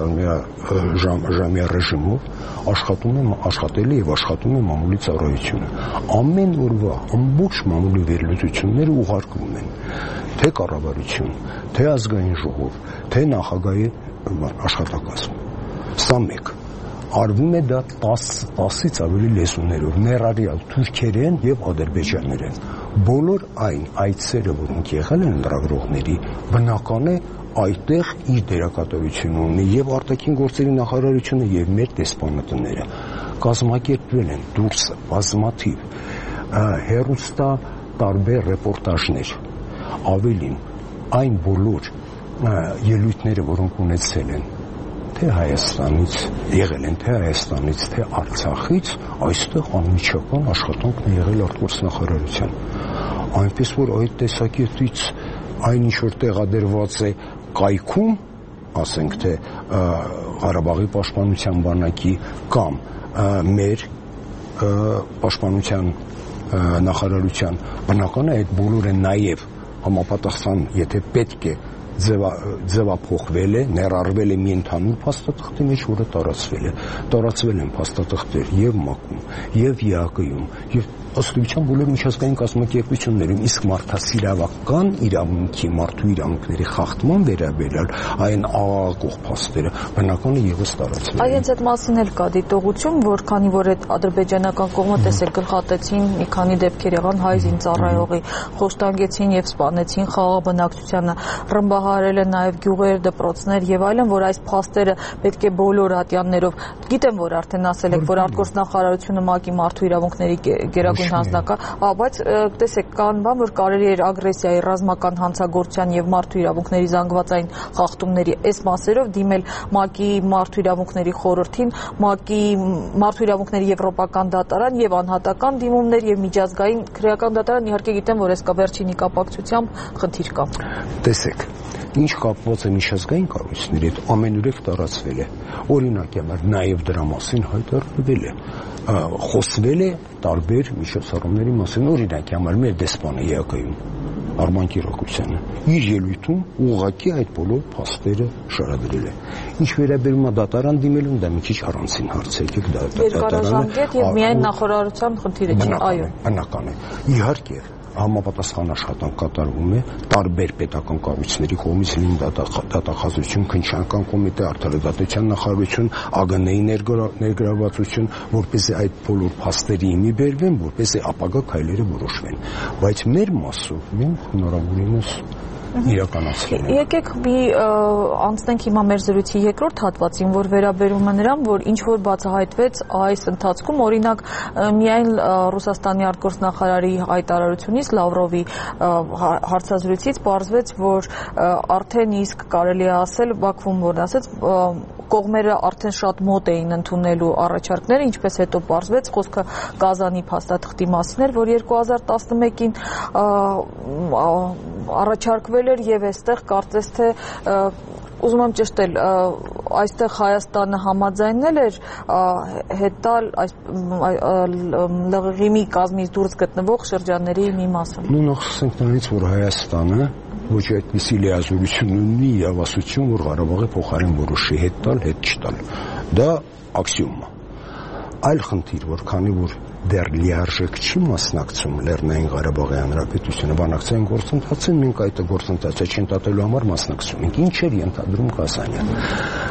ժամյա ռեժիմով աշխատում է, աշխատել է եւ աշխատում է մամուլի ծառայությունը։ Ամեն օրվա ամբողջ մամուլի վերլուծությունները ուղարկվում են թե կառավարություն, թե ազգային ժողով, թե նախագահի աշխատակազմ։ Սա մեկ։ Արվում է դա տասից ավելի լեզուներով, ներառյալ թուրքերեն եւ ադրբեջաներեն։ Բոլոր այն այցերը, որոնք եղել են լրագրողների, բնական է այդտեղ իր դերակատարությունը ունի եւ արտաքին գործերի նախարարությունը եւ մեր դեսպանատները կազմակերպվել են դուրսը բազմաթիվ հերոստա տարբեր ռեպորտաժներ, ավելին այն բոլոր ելույթները, որոնք ունեցել են թե Հայաստանից, եղել են թե Հայաստանից, թե Արցախից, այստեղ անմիջական աշխատանքն է եղել արտգործնախարարության։ Այնպես որ այդ տեսակետից այն ինչ որ տեղադրված է կայքում, ասենք թե Ղարաբաղի պաշտպանության բանակի կամ մեր պաշտպանության նախարարության, բնական է այդ բոլորը նաև համապատասխան, եթե պետք է ձևափոխվել է, ներառվել է մի ընդհանուր փաստաթղթի մեջ, որը տարածվել է։ Տարածվել են փաստաթղթեր եւ ՄԱԿ-ում, եւ ԵԱԿ-ում, եւ ըստ բոլոր միջազգային կազմակերպություններում, իսկ մարդասիրավական իրավունքի, մարդու իրավունքների խախտման վերաբերյալ այն աղաղակող փաստերը բնական է ևս տարածվել։ Այ հենց այդ մասին էլ կա դիտողություն, որ քանի որ այդ ադրբեջանական կողմը տեսեք գլխատեցին մի քանի դեպքեր եղան հայ զինծառայողի, խոշտանգեցին եւ սպանեցին խաղաղ բնակչությանը, ռմբահարել են նաեւ գյուղեր, դպրոցներ եւ այլն, որ այս փաստերը պետք է բոլոր ատյաններով, գիտեմ որ արդեն ասել եք, որ արտգործնախարարությունը ՄԱԿ-ի մարդու իրավունքների գերագույն հանձնակա, բայց տեսեք կան բան, որ կարելի էր ագրեսիայի, ռազմական հանցագործության եւ մարդու իրավունքների զանգվածային խախտումների այս մասերով դիմել ՄԱԿ-ի մարդու իրավունքների խորհրդին, ՄԱԿ-ի մարդու իրավունքների եվրոպական դատարան եւ անհատական դիմումներ եւ միջազգային քրեական դատարան, իհարկե գիտեմ, որ այս կա վերջինի կապակցությամբ խնդիր կա։ Տեսեք, ինչ կապված է միջազգային կառույցների հետ, ամենուրեք տարածվել է։ Օրինակի համար նաև դրա մասին հայտարարվել է, խոսվել է տարբեր միջոցառումների մասին, օրինակի համար մեր դեսպանը ԵԱԿ-ում Արման Կիրակոսյանը իր ելույթում ուղղակի այդ բոլոր փաստերը շարադրել է։ Ինչ վերաբերում է դատարան դիմելուն, դա մի քիչ առանցին հարց է, եք դա երկարաժամկետ եւ միայն նախարարության խնդիրը չի, այո։ Բնական է։ Իհարկե համապատասխան աշխատանք կատարվում է տարբեր պետական կառույցների կողմից, լինի դատախազություն, քննչական կոմիտե, արդարադատության նախարարություն, ԱԳՆ-ի ներգրավվածություն, որպեսզի այդ բոլոր փաստերի հիմի բերվեն, որպեսզի ապագա քայլերը որոշվեն։ Բայց մեր մասով մենք հնարավորինս իրականացրել ենք։ Եկեք մի անցնենք հիմա մեր զրույցի երկրորդ հատվածին, որ վերաբերում է նրան, որ ինչ որ բացահայտվեց այս ընթացքում, օրինակ միայն Ռուսաստանի արտգործնախարարի հայտարարությունից, Լավրովի հարցազրույցից պարզվեց, որ արդեն իսկ կարելի է ասել, Բաքվում որ ասեց, կողմերը արդեն շատ մոտ էին ընդունելու առաջարկները, ինչպես հետո պարզվեց, խոսքը Կազանի փաստաթղթի մասին էր, որ երկու հազար տասնմեկին առաջարկվել էր եւ այստեղ կարծես թե ուզում եմ ճշտել, այստեղ Հայաստանը համաձայնել էր հետալ այս ԼՂՀ-ի կազմից դուրս գտնվող շրջանների մի մասը։ Նույն խոսենք նրանից, որ Հայաստանը ոչ այդպիսի լիազորություն ունի իրավասություն, որ Ղարաբաղի փոխարեն որոշի հետ տալ, հետ չտալ։ Դա աքսիոմ է։ Այլ խնդիր, որ քանի որ դեռ լիարժեք չի մասնակցում Լեռնային Ղարաբաղի Հանրապետությունը բանակցային գործընթացին, մենք այդ գործընթացը չընդհատելու համար մասնակցում ենք։ Ինչ էր ենթադրում Կազանյանը։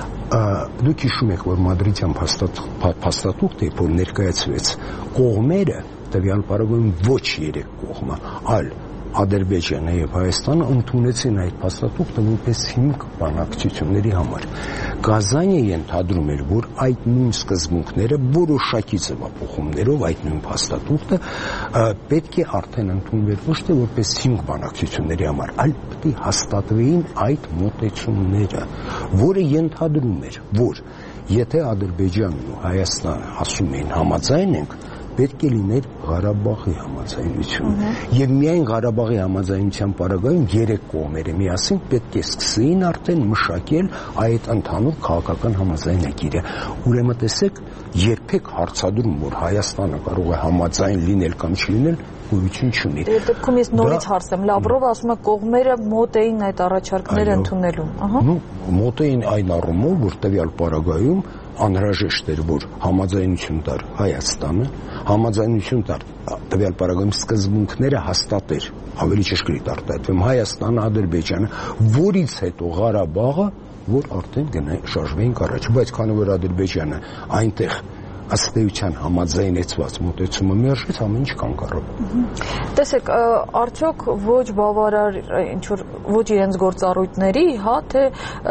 Դուք հիշում եք, որ Մադրիդյան փաստաթուղթը, որ ներկայացվեց, կողմերը տվյալ պարագայում ոչ երեք կողմը, այլ Ադրբեջանը եւ Հայաստանը ընդունեցին այդ փաստաթուղթը որպես հիմք բանակցությունների համար։ Կազանյանը ենթադրում էր, որ այդ նույն սկզբունքները որոշակի ձևափոխումներով այդ նույն փաստաթուղթը պետք է արդեն ընդունվեր ոչ թե որպես հիմք բանակցությունների համար, այլ պետք է հաստատվեին այդ մոտեցումները, որը ենթադրում էր, որ եթե Ադրբեջանն ու Հայաստանը ասում էին համաձայն ենք, պետք է լիներ Ղարաբաղի համաձայնություն։ Եվ միայն Ղարաբաղի համաձայնության պարագայում երեք կողմերը միասին պետք է սկսեին արդեն մշակել այդ ընդհանուր քաղաքական համաձայնագիրը։ Ուրեմն տեսեք, երբեք հարցադրում, որ Հայաստանը կարող է համաձայն լինել կամ չլինել, գոյություն չունի։ Այդ դեպքում ես նորից հարցեմ, Լավրովը ասում է կողմերը մոտ էին այդ առաջարկները ընդունելուն։ Ահա։ Մոտ էին այն առումով, որ տվյալ պարագայում անհրաժեշտ էր, որ համաձայնություն տար Հայաստանը, համաձայնություն տար տվյալ պարագայում սկզբունքները հաստատեր, ավելի ճշգրիտ արտահայտվեմ, Հայաստանը, Ադրբեջանը, որից հետո Ղարաբաղը, որ արդեն գնա շարժվեինք առաջ, բայց քանի որ Ադրբեջանը այնտեղ ըստ էության համաձայնեցված մոտեցումը մերժեց, ամեն ինչ կանգ առավ։ Տեսեք, արդյոք ոչ բավարար ինչ որ ոչ իրենց գործառույթների, հա, թե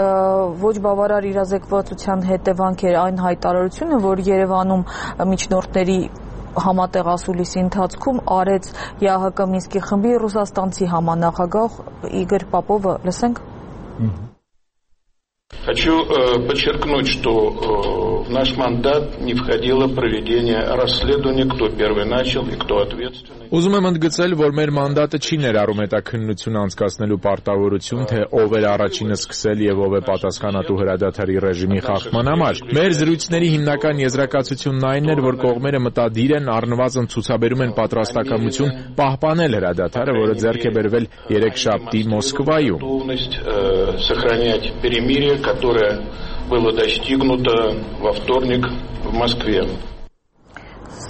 ոչ բավարար իրազեկվածության հետևանք էր այն հայտարարությունը, որ Երևանում միջնորդների համատեղ ասուլիսի ընթացքում արեց ԵԱՀԿ Մինսկի խմբի ռուսաստանցի համանախագահ Իգոր Պապովը, լսենք։ Хочу э, подчеркнуть, что э, в наш мандат не входило проведение расследования, кто первый начал и кто ответственный. Ուզում եմ ընդգծել, որ մեր մանդատը չի ներառում հետաքննություն անցկացնելու պարտավորություն, թե ով էր առաջինը սկսել եւ ով է պատասխանատու հրադադարի ռեժիմի խախտման համար։ Մեր զրույցների հիմնական եզրակացությունն այն էր, որ կողմերը մտադիր են առնվազն ցուցաբերում են պատրաստակամություն պահպանել հրադադարը, որը ձեռք է բերվել երեքշաբթի Մոսկվայում։ Сохранять перемирие, которое было достигнуто во вторник в Москве.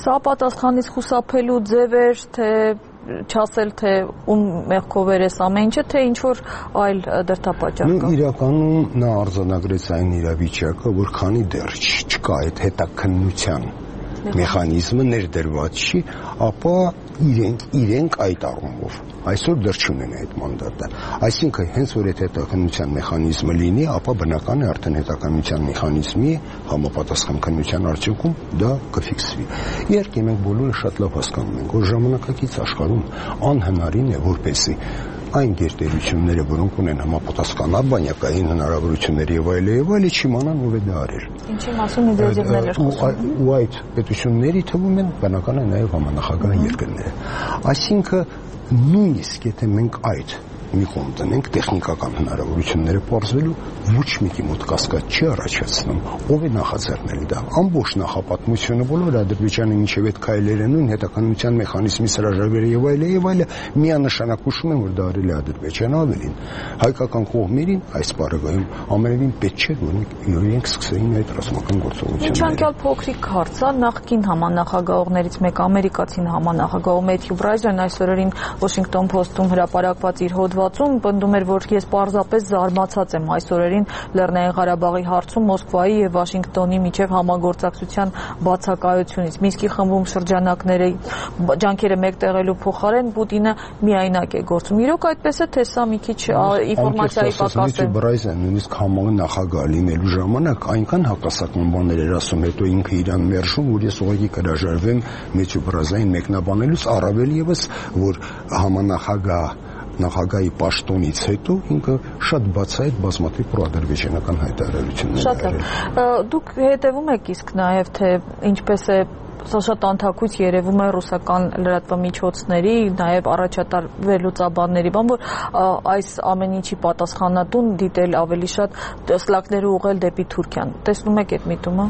Սա պատասխանից խուսափելու ձև էր, թե չասել, թե ում մեղքով էր այս ամեն ինչը, թե ինչ-որ այլ դրդապատճառ կա։ Իրականում նա արձանագրեց այն իրավիճակը, որ քանի դեռ չկա այդ հետաքննության մեխանիզմը ներդրված չի, ապա իրենք իրենք այդ առումով այսօր դեռ չունեն այդ մանդատը։ Այսինքն հենց որ այդ հետաքննության մեխանիզմը լինի, ապա բնական է արդեն հետաքննության մեխանիզմի համապատասխան քննության արդյունքում դա կֆիքսվի։ Իհարկե մենք բոլորը շատ լավ հասկանում ենք, որ ժամանակակից աշխարհում անհնարին է, որպեսզի այն գերտերությունները, որոնք ունեն համապատասխան արբանյակային հնարավորություններ եւ այլ եւ այլ, չիմանան ով է դա արել։ Ինչի մասին իդեալներ էր խոսում։ Ու այդ պետությունների թվում են բնական է նաեւ համանախագահ երկրները։ Այսինքն նույնիսկ եթե մենք այդ մի կողմ տնենք տեխնիկական հնարավորությունները պարզվելու ոչ մեկի մոտ կասկած չի առաջացնում, ով է նախաձեռնել դա։ Ամբողջ նախապատմությունը բոլոր Ադրբեջանի մինչև այդ քայլերը նույն հետաքննության մեխանիզմի հրաժարվելը եւ այլը եւ այլը միանշանակ ուշում են, որ դա արել է Ադրբեջանը ավելին։ Հայկական կողմերին այս բaragայում ամենևին պետք չէ, որ իրենք սկսեին այդ ռազմական գործողությունները։ Ինչ անկյալ փոքրիկ հարց է, նախկին համանախագահողներից մեկը ամերիկացին համանախագահող Մեթյու Բրայզեն այս օրերին Washington Post-ում հրապարակված իր հոդվածում պնդում էր, որ ես պարզապես զարմացած եմ այս օրերին Լեռնային Ղարաբաղի հարցում Մոսկվայի եւ Վաշինգտոնի միջև համագործակցության բացակայությունից։ Մինսկի խմբում շրջանակների ջանքերը մեկտեղելու փոխարեն Պուտինը միայնակ է գործում։ Իրոք այդպես է, թե սա մի քիչ ինֆորմացիայի պակաս է։ Բրայզեն նույնիսկ համանախագահ լինելու ժամանակ այնքան հակասական բաներ էր ասում, հետո ինքը իրան մերժում, որ ես ուղղակի կհրաժարվեմ Մեթյու Բրայզային մեկնաբանելուց, առավել եւս որ համանախագահ նախագահի պաշտոնից հետո ինքը շատ բացահայտ բազմաթիվ պրոադրբեջանական հայտարարություններ շատ լավ։ Դուք հետևում եք իսկ նաև թե ինչպես է սա շատ անթակույց երևում է ռուսական լրատվամիջոցների, նաև առաջատար վերլուծաբանների, բան որ այս ամեն ինչի պատասխանատուն դիտել ավելի շատ սլակները ուղղել դեպի Թուրքիան։ Տեսնում եք այդ միտումը։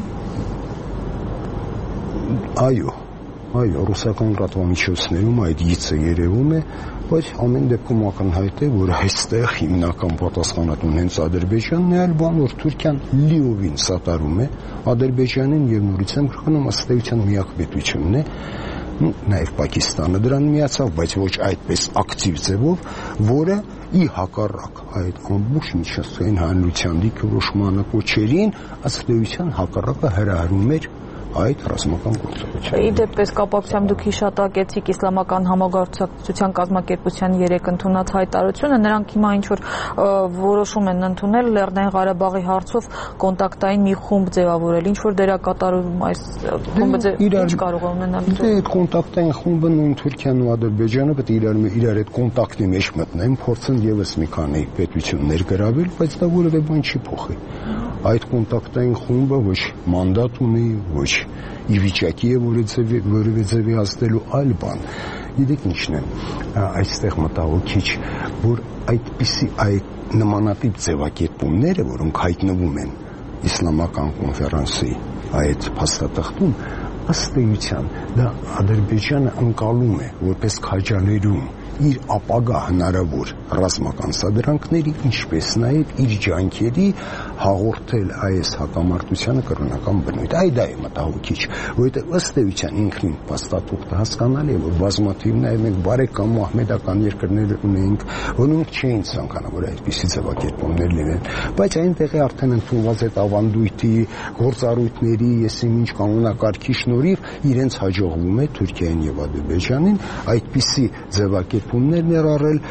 Այո, այո, ռուսական լրատվամիջոցներում այդ գիծը երևում է, բայց ամեն դեպքում ակնհայտ է, որ այստեղ հիմնական պատասխանատուն հենց Ադրբեջանն է, այլ բան, որ Թուրքիան լիովին սատարում է Ադրբեջանին եւ նորից եմ քրկնում ըստ էության միակ պետությունն է, նաեւ Պակիստանը դրան միացավ, բայց ոչ այդպես ակտիվ ձևով, որը ի հակառակ այդ ամբողջ միջազգային հանրության դիրքորոշմանը կոչերին ըստ էության հակառակը հրահրում էր այդ ռազմական գործողությունը։ Իդեպ կապակցությամբ դուք հիշատակեցիք իսլամական համագործակցության կազմակերպության երեք ընդունած հայտարարությունը, նրանք հիմա ինչ որ որոշում են ընդունել Լեռնային Ղարաբաղի հարցով կոնտակտային մի խումբ ձևավորել, ինչ որ դերակատարում այս խումբը ինչ կարող է ունենալ։ Դե այդ կոնտակտային խումբը նույն Թուրքիան ու Ադրբեջանը պետք է իրար իրար այդ կոնտակտի մեջ մտնեն, փորձեն եւս մի քանի պետություններ գրավել, բայց դա որևէ բան չի փոխի։ Այդ կոնտակտային խումբը ոչ մանդատ ունի, ոչ ի վիճակի է որևէ ձևի հասնելու այլ բան։ Գիտեք ինչն է, այստեղ մտահոգիչ, որ այդպիսի այդ նմանատիպ ձևակերպումները, որոնք հայտնվում են իսլամական կոնֆերանսի այդ փաստաթղթում, ըստ էության դա Ադրբեջանը ընկալում է որպես քաջալերում իր ապագա հնարավոր ռազմական սադրանքների, ինչպես նաև իր ջանքերի հաղորդել այս հակամարտությանը կրոնական բնույթ։ Այ դա է մտահոգիչ, որովհետև ըստ էության ինքնին փաստաթուղթը հասկանալի է, որ բազմաթիվ նաև մենք բարեկամ մահմեդական երկրներ ունենք, որոնք չէին ցանկանում, որ այդպիսի ձևակերպումներ լինեն, բայց այնտեղի արդեն ընդունված այդ ավանդույթի, գործառույթների, եսիմինչ կանոնակարգի շնորհիվ իրենց հաջողվում է Թուրքիային եւ Ադրբեջանին այդպիսի ձևակերպումներ ներառել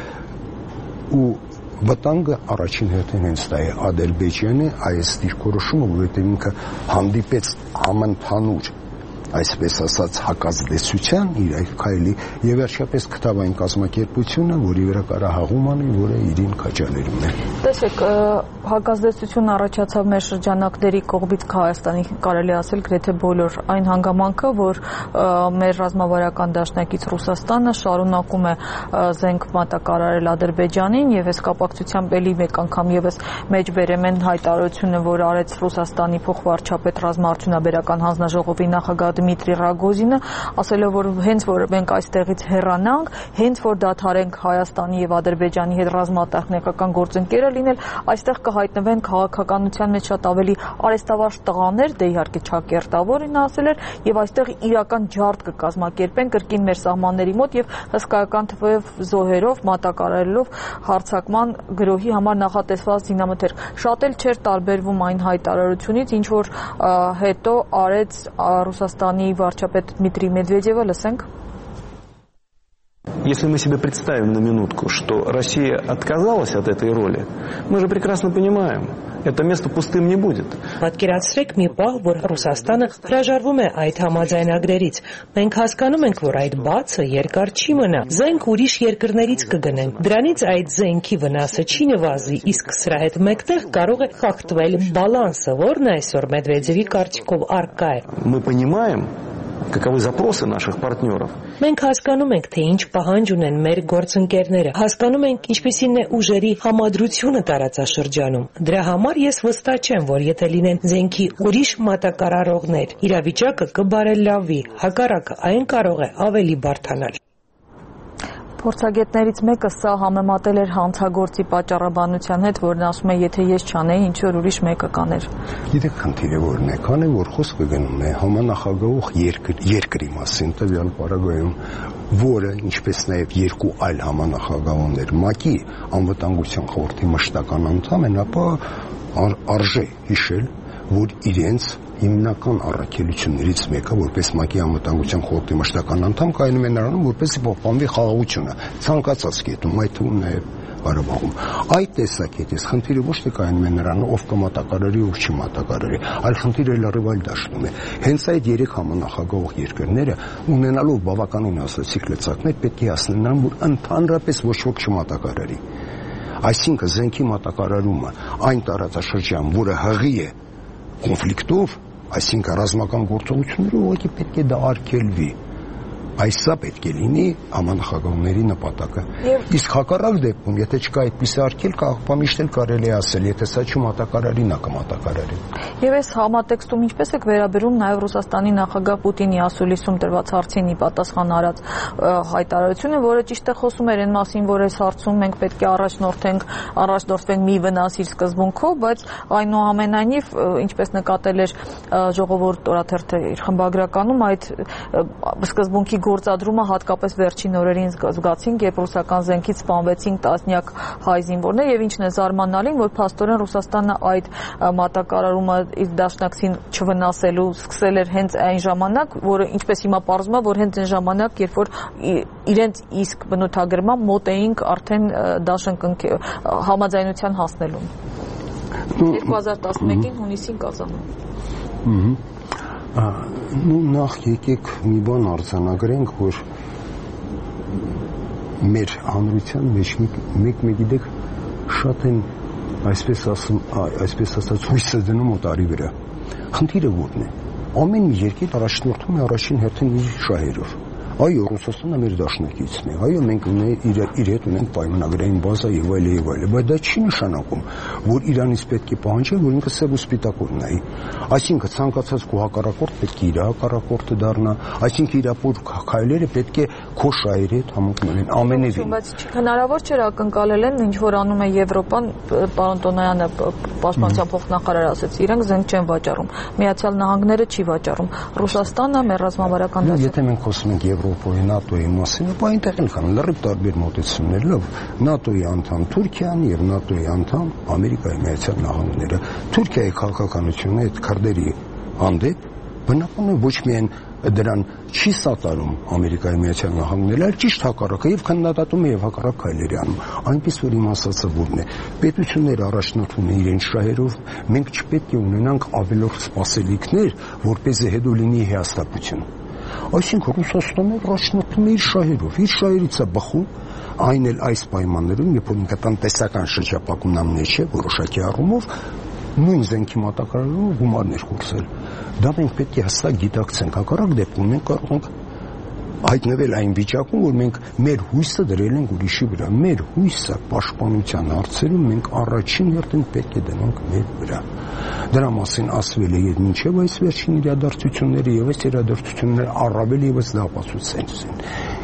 ու վտանգը առաջին հերթին հենց դա է Ադրբեջանի այս դիրքորոշումը, որովհետև ինքը հանդիպեց համընդհանուր այսպես ասած հակազդեցության իր այդ քայլի եւ վերջապես քթավային կազմակերպությունը, որի վրա կարա հաղում անի, որը իրին քաջալերում է։ Տեսեք, հակազդեցություն առաջացավ մեր շրջանակների կողմից Հայաստանի, կարելի ասել գրեթե բոլոր այն հանգամանքը, որ մեր ռազմավարական դաշնակից Ռուսաստանը շարունակում է զենք մատակարարել Ադրբեջանին եւ այս կապակցությամբ էլի մեկ անգամ եւս մեջբերեմ են հայտարարությունը, որ արեց Ռուսաստանի փոխվարչապետ ռազմաարդյունաբերական հանձնաժողովի նախագահ Դմիտրի Ռագոզինը, ասելով, որ հենց որ մենք այստեղից հեռանանք, հենց որ դադարենք Հայաստանի եւ Ադրբեջանի հետ ռազմատեխնիկական գործընկերը լինել, այստեղ հայտնվեն քաղաքականության մեջ շատ ավելի արեստավարժ տղաներ, դե իհարկե չակերտավոր ինը ասել էր, եւ այստեղ իրական ջարդ կկազմակերպեն կրկին մեր սահմանների մոտ եւ հսկայական թվով զոհերով, մատակարարելով հարձակման գրոհի համար նախատեսված զինամթերք։ Շատ էլ չէր տարբերվում այն հայտարարությունից, ինչ որ հետո արեց Ռուսաստանի վարչապետ Դմիտրի Մեդվեդևը, լսենք։ Если мы себе представим на минутку, что Россия отказалась от этой роли, мы же прекрасно понимаем, это место пустым не будет. Պատկերացրեք մի պահ, որ Ռուսաստանը հրաժարվում է այդ համաձայնագրերից։ Մենք հասկանում ենք, որ այդ բացը երկար չի մնա։ Զենք ուրիշ երկրներից կգնենք։ Դրանից այդ զենքի վնասը չի նվազի, իսկ սրա հետ մեկտեղ կարող է խախտվել բալանսը, որն այսօր Մեդվեդևի կարծիքով առկա է։ Мы понимаем, каковы запросы наших партнеров. Մենք հասկանում ենք, թե ինչ պահանջ ունեն մեր գործընկերները, հասկանում ենք ինչպիսին է ուժերի համադրությունը տարածաշրջանում։ Դրա համար ես վստահ չեմ, որ եթե լինեն զենքի ուրիշ մատակարարողներ, իրավիճակը կբարելավվի, հակառակը այն կարող է ավելի բարդանալ։ Փորձագետներից մեկը սա համեմատել էր հանցագործի պատճառաբանության հետ, որն ասում է, եթե ես չանեի, ինչ որ ուրիշ մեկը կաներ։ Գիտեք, խնդիրը որն է, քանի որ խոսքը գնում է համանախագահող երկր, երկրի մասին, տվյալ պարագայում, որը, ինչպես նաև երկու այլ համանախագահողներ, ՄԱԿ-ի անվտանգության խորհրդի մշտական անդամ են, ապա արժե հիշել, որ իրենց հիմնական առաքելություններից մեկը, որպես ՄԱԿ-ի անվտանգության խորհրդի մշտական անդամ, կայանում է նրանում, որպեսզի պահպանվի խաղաղությունը, ցանկացած կետում, այդ թվում նաև Ղարաբաղում։ Այդ տեսակետից խնդիրը ոչ թե կայանում է նրանում, ով կմատակարարի, ով չմատակարարի, այլ խնդիրը լրիվ այլ դաշտում է։ Հենց այդ երեք համանախագահող երկրները, ունենալով բավականին ասացիկ լծակներ, պետք է հասնեն նրան, որ ընդհանրապես ոչ ոք չմատակարարի։ Այսինքն զենքի մատակարարումը այն տարածաշրջան, որը հղի է կոնֆլիկտով, այսինքն ռազմական գործողությունները ուղղակի պետք է դա արգելվի։ Այս սա պետք է լինի համանախագահների նպատակը։ Իսկ հակառակ դեպքում, եթե չկա այդպիսի արգելք, միշտ էլ կարելի է ասել, եթե սա չմատակարարի, նա կմատակարարի։ Եվ այս համատեքստում ինչպես եք վերաբերում նաև Ռուսաստանի նախագահ Պուտինի ասուլիսում տրված հարցին պատասխան արած հայտարարությունը, որը ճիշտ է խոսում էր այն մասին, որ այս հարցում մենք պետք է առաջնորդենք, առաջնորդվենք մի վնասիր սկզբունքով, բայց այնուամենայնիվ, ինչպես նկատել էր Ժողովուրդ օրաթերթը իր խմբագրականում, այդ սկզբունքի գործադրումը հատկապես վերջին օրերին զգացինք, երբ ռուսական զենքից սպանվեցին տասնյակ հայ զինվորներ եւ ինչն է զարմանալին, որ փաստորեն Ռուսաստանը այդ մատակարարումը իր դաշնակցին չվնասելու սկսել էր հենց այն ժամանակ, որը ինչպես հիմա պարզվում է, որ հենց այն ժամանակ, երբ որ իրենց իսկ բնութագրման մոտ էինք արդեն դաշնք համաձայնության հասնելուն։ երկու հազար տասնմեկին հունիսին Կազանում։ Նու նախ եկեք մի բան արձանագրենք, որ մեր հանրության մեջ մեկ-մեկ գիտեք շատ են այսպես ասում, այսպես ասած հույսը դնում օտարի վրա։ Խնդիրը որն է։ Ամեն մի երկիր առաջնորդում է առաջին հերթին իր շահերով։ Այո, Ռուսաստանը մեր դաշնակիցն է։ Այո, մենք իր իր հետ ունենք պայմանագրային բազա եւ այլ եւ այլ, բայց դա չի նշանակում, որ Իրանից պետք է պահանջել, որ ինքը սև ու սպիտակ ունենա։ Այսինքն ցանկացած քո հակառակորդ պետք է իր հակառակորդը դառնա, այսինքն իր ապոր քայլերը պետք է քո շահերի հետ համընկնեն ամենևին։ Բայց հնարավոր չէ ակնկալել են, ինչ որ անում է Եվրոպան, պարոն Տոնոյանը պաշտպանության փոխնախարար ասաց, իրենք զենք չեն վաճառում։ Միացյալ Նահանգները չի վաճառում։ Ռուսաստանը մեր ռազմավարական դաշտում։ Եթե մենք խոսում ենք Եվրոպայի, ՆԱՏՕ-ի մասին, ապա այնտեղ էլ կան լրիվ տարբեր մոտեցումներ, լավ, ՆԱՏՕ-ի անդամ Թուրքիան եւ ՆԱՏՕ-ի անդամ Ամերիկայի Միացյալ Նահանգները։ Թուրքիայի քաղաքականությունը այդ քրդերի հանդեպ բնական է ոչ միայն դրան չի սատարում Ամերիկայի Միացյալ Նահանգները, այլ ճիշտ հակառակը եւ քննադատում է եւ հակառակ քայլերի անում։ Այնպես որ իմ ասածը որն է, պետությունները առաջնորդվում են իրենց շահերով, մենք չպետք է ունենանք ավելորդ սպասելիքներ, որպեսզի հետո լինի հիասթափություն։ Այսինքն Ռուսաստանը առաջնորդվում է իր շահերով, իր շահերից է բխում, այն էլ այս պայմաններում, երբ որ ինքը տնտեսական շրջապատում ամենից չէ, որոշակի առումով նույն զենքի մատակարարումը գումարներ կորցրել։ Դա մենք պետք է հստակ գիտակցենք, հակառակ դեպքում մենք կարող ենք հայտնվել այն վիճակում, որ մենք մեր հույսը դրել ենք ուրիշի վրա, մեր հույսը պաշտպանության հարցերում մենք առաջին հերթին պետք է դնենք մեր վրա։ Դրա մասին ասվել է եւ մինչեւ այս վերջին իրադարձությունները եւ այս իրադարձությունները առավել եւս դա ապացուցեն։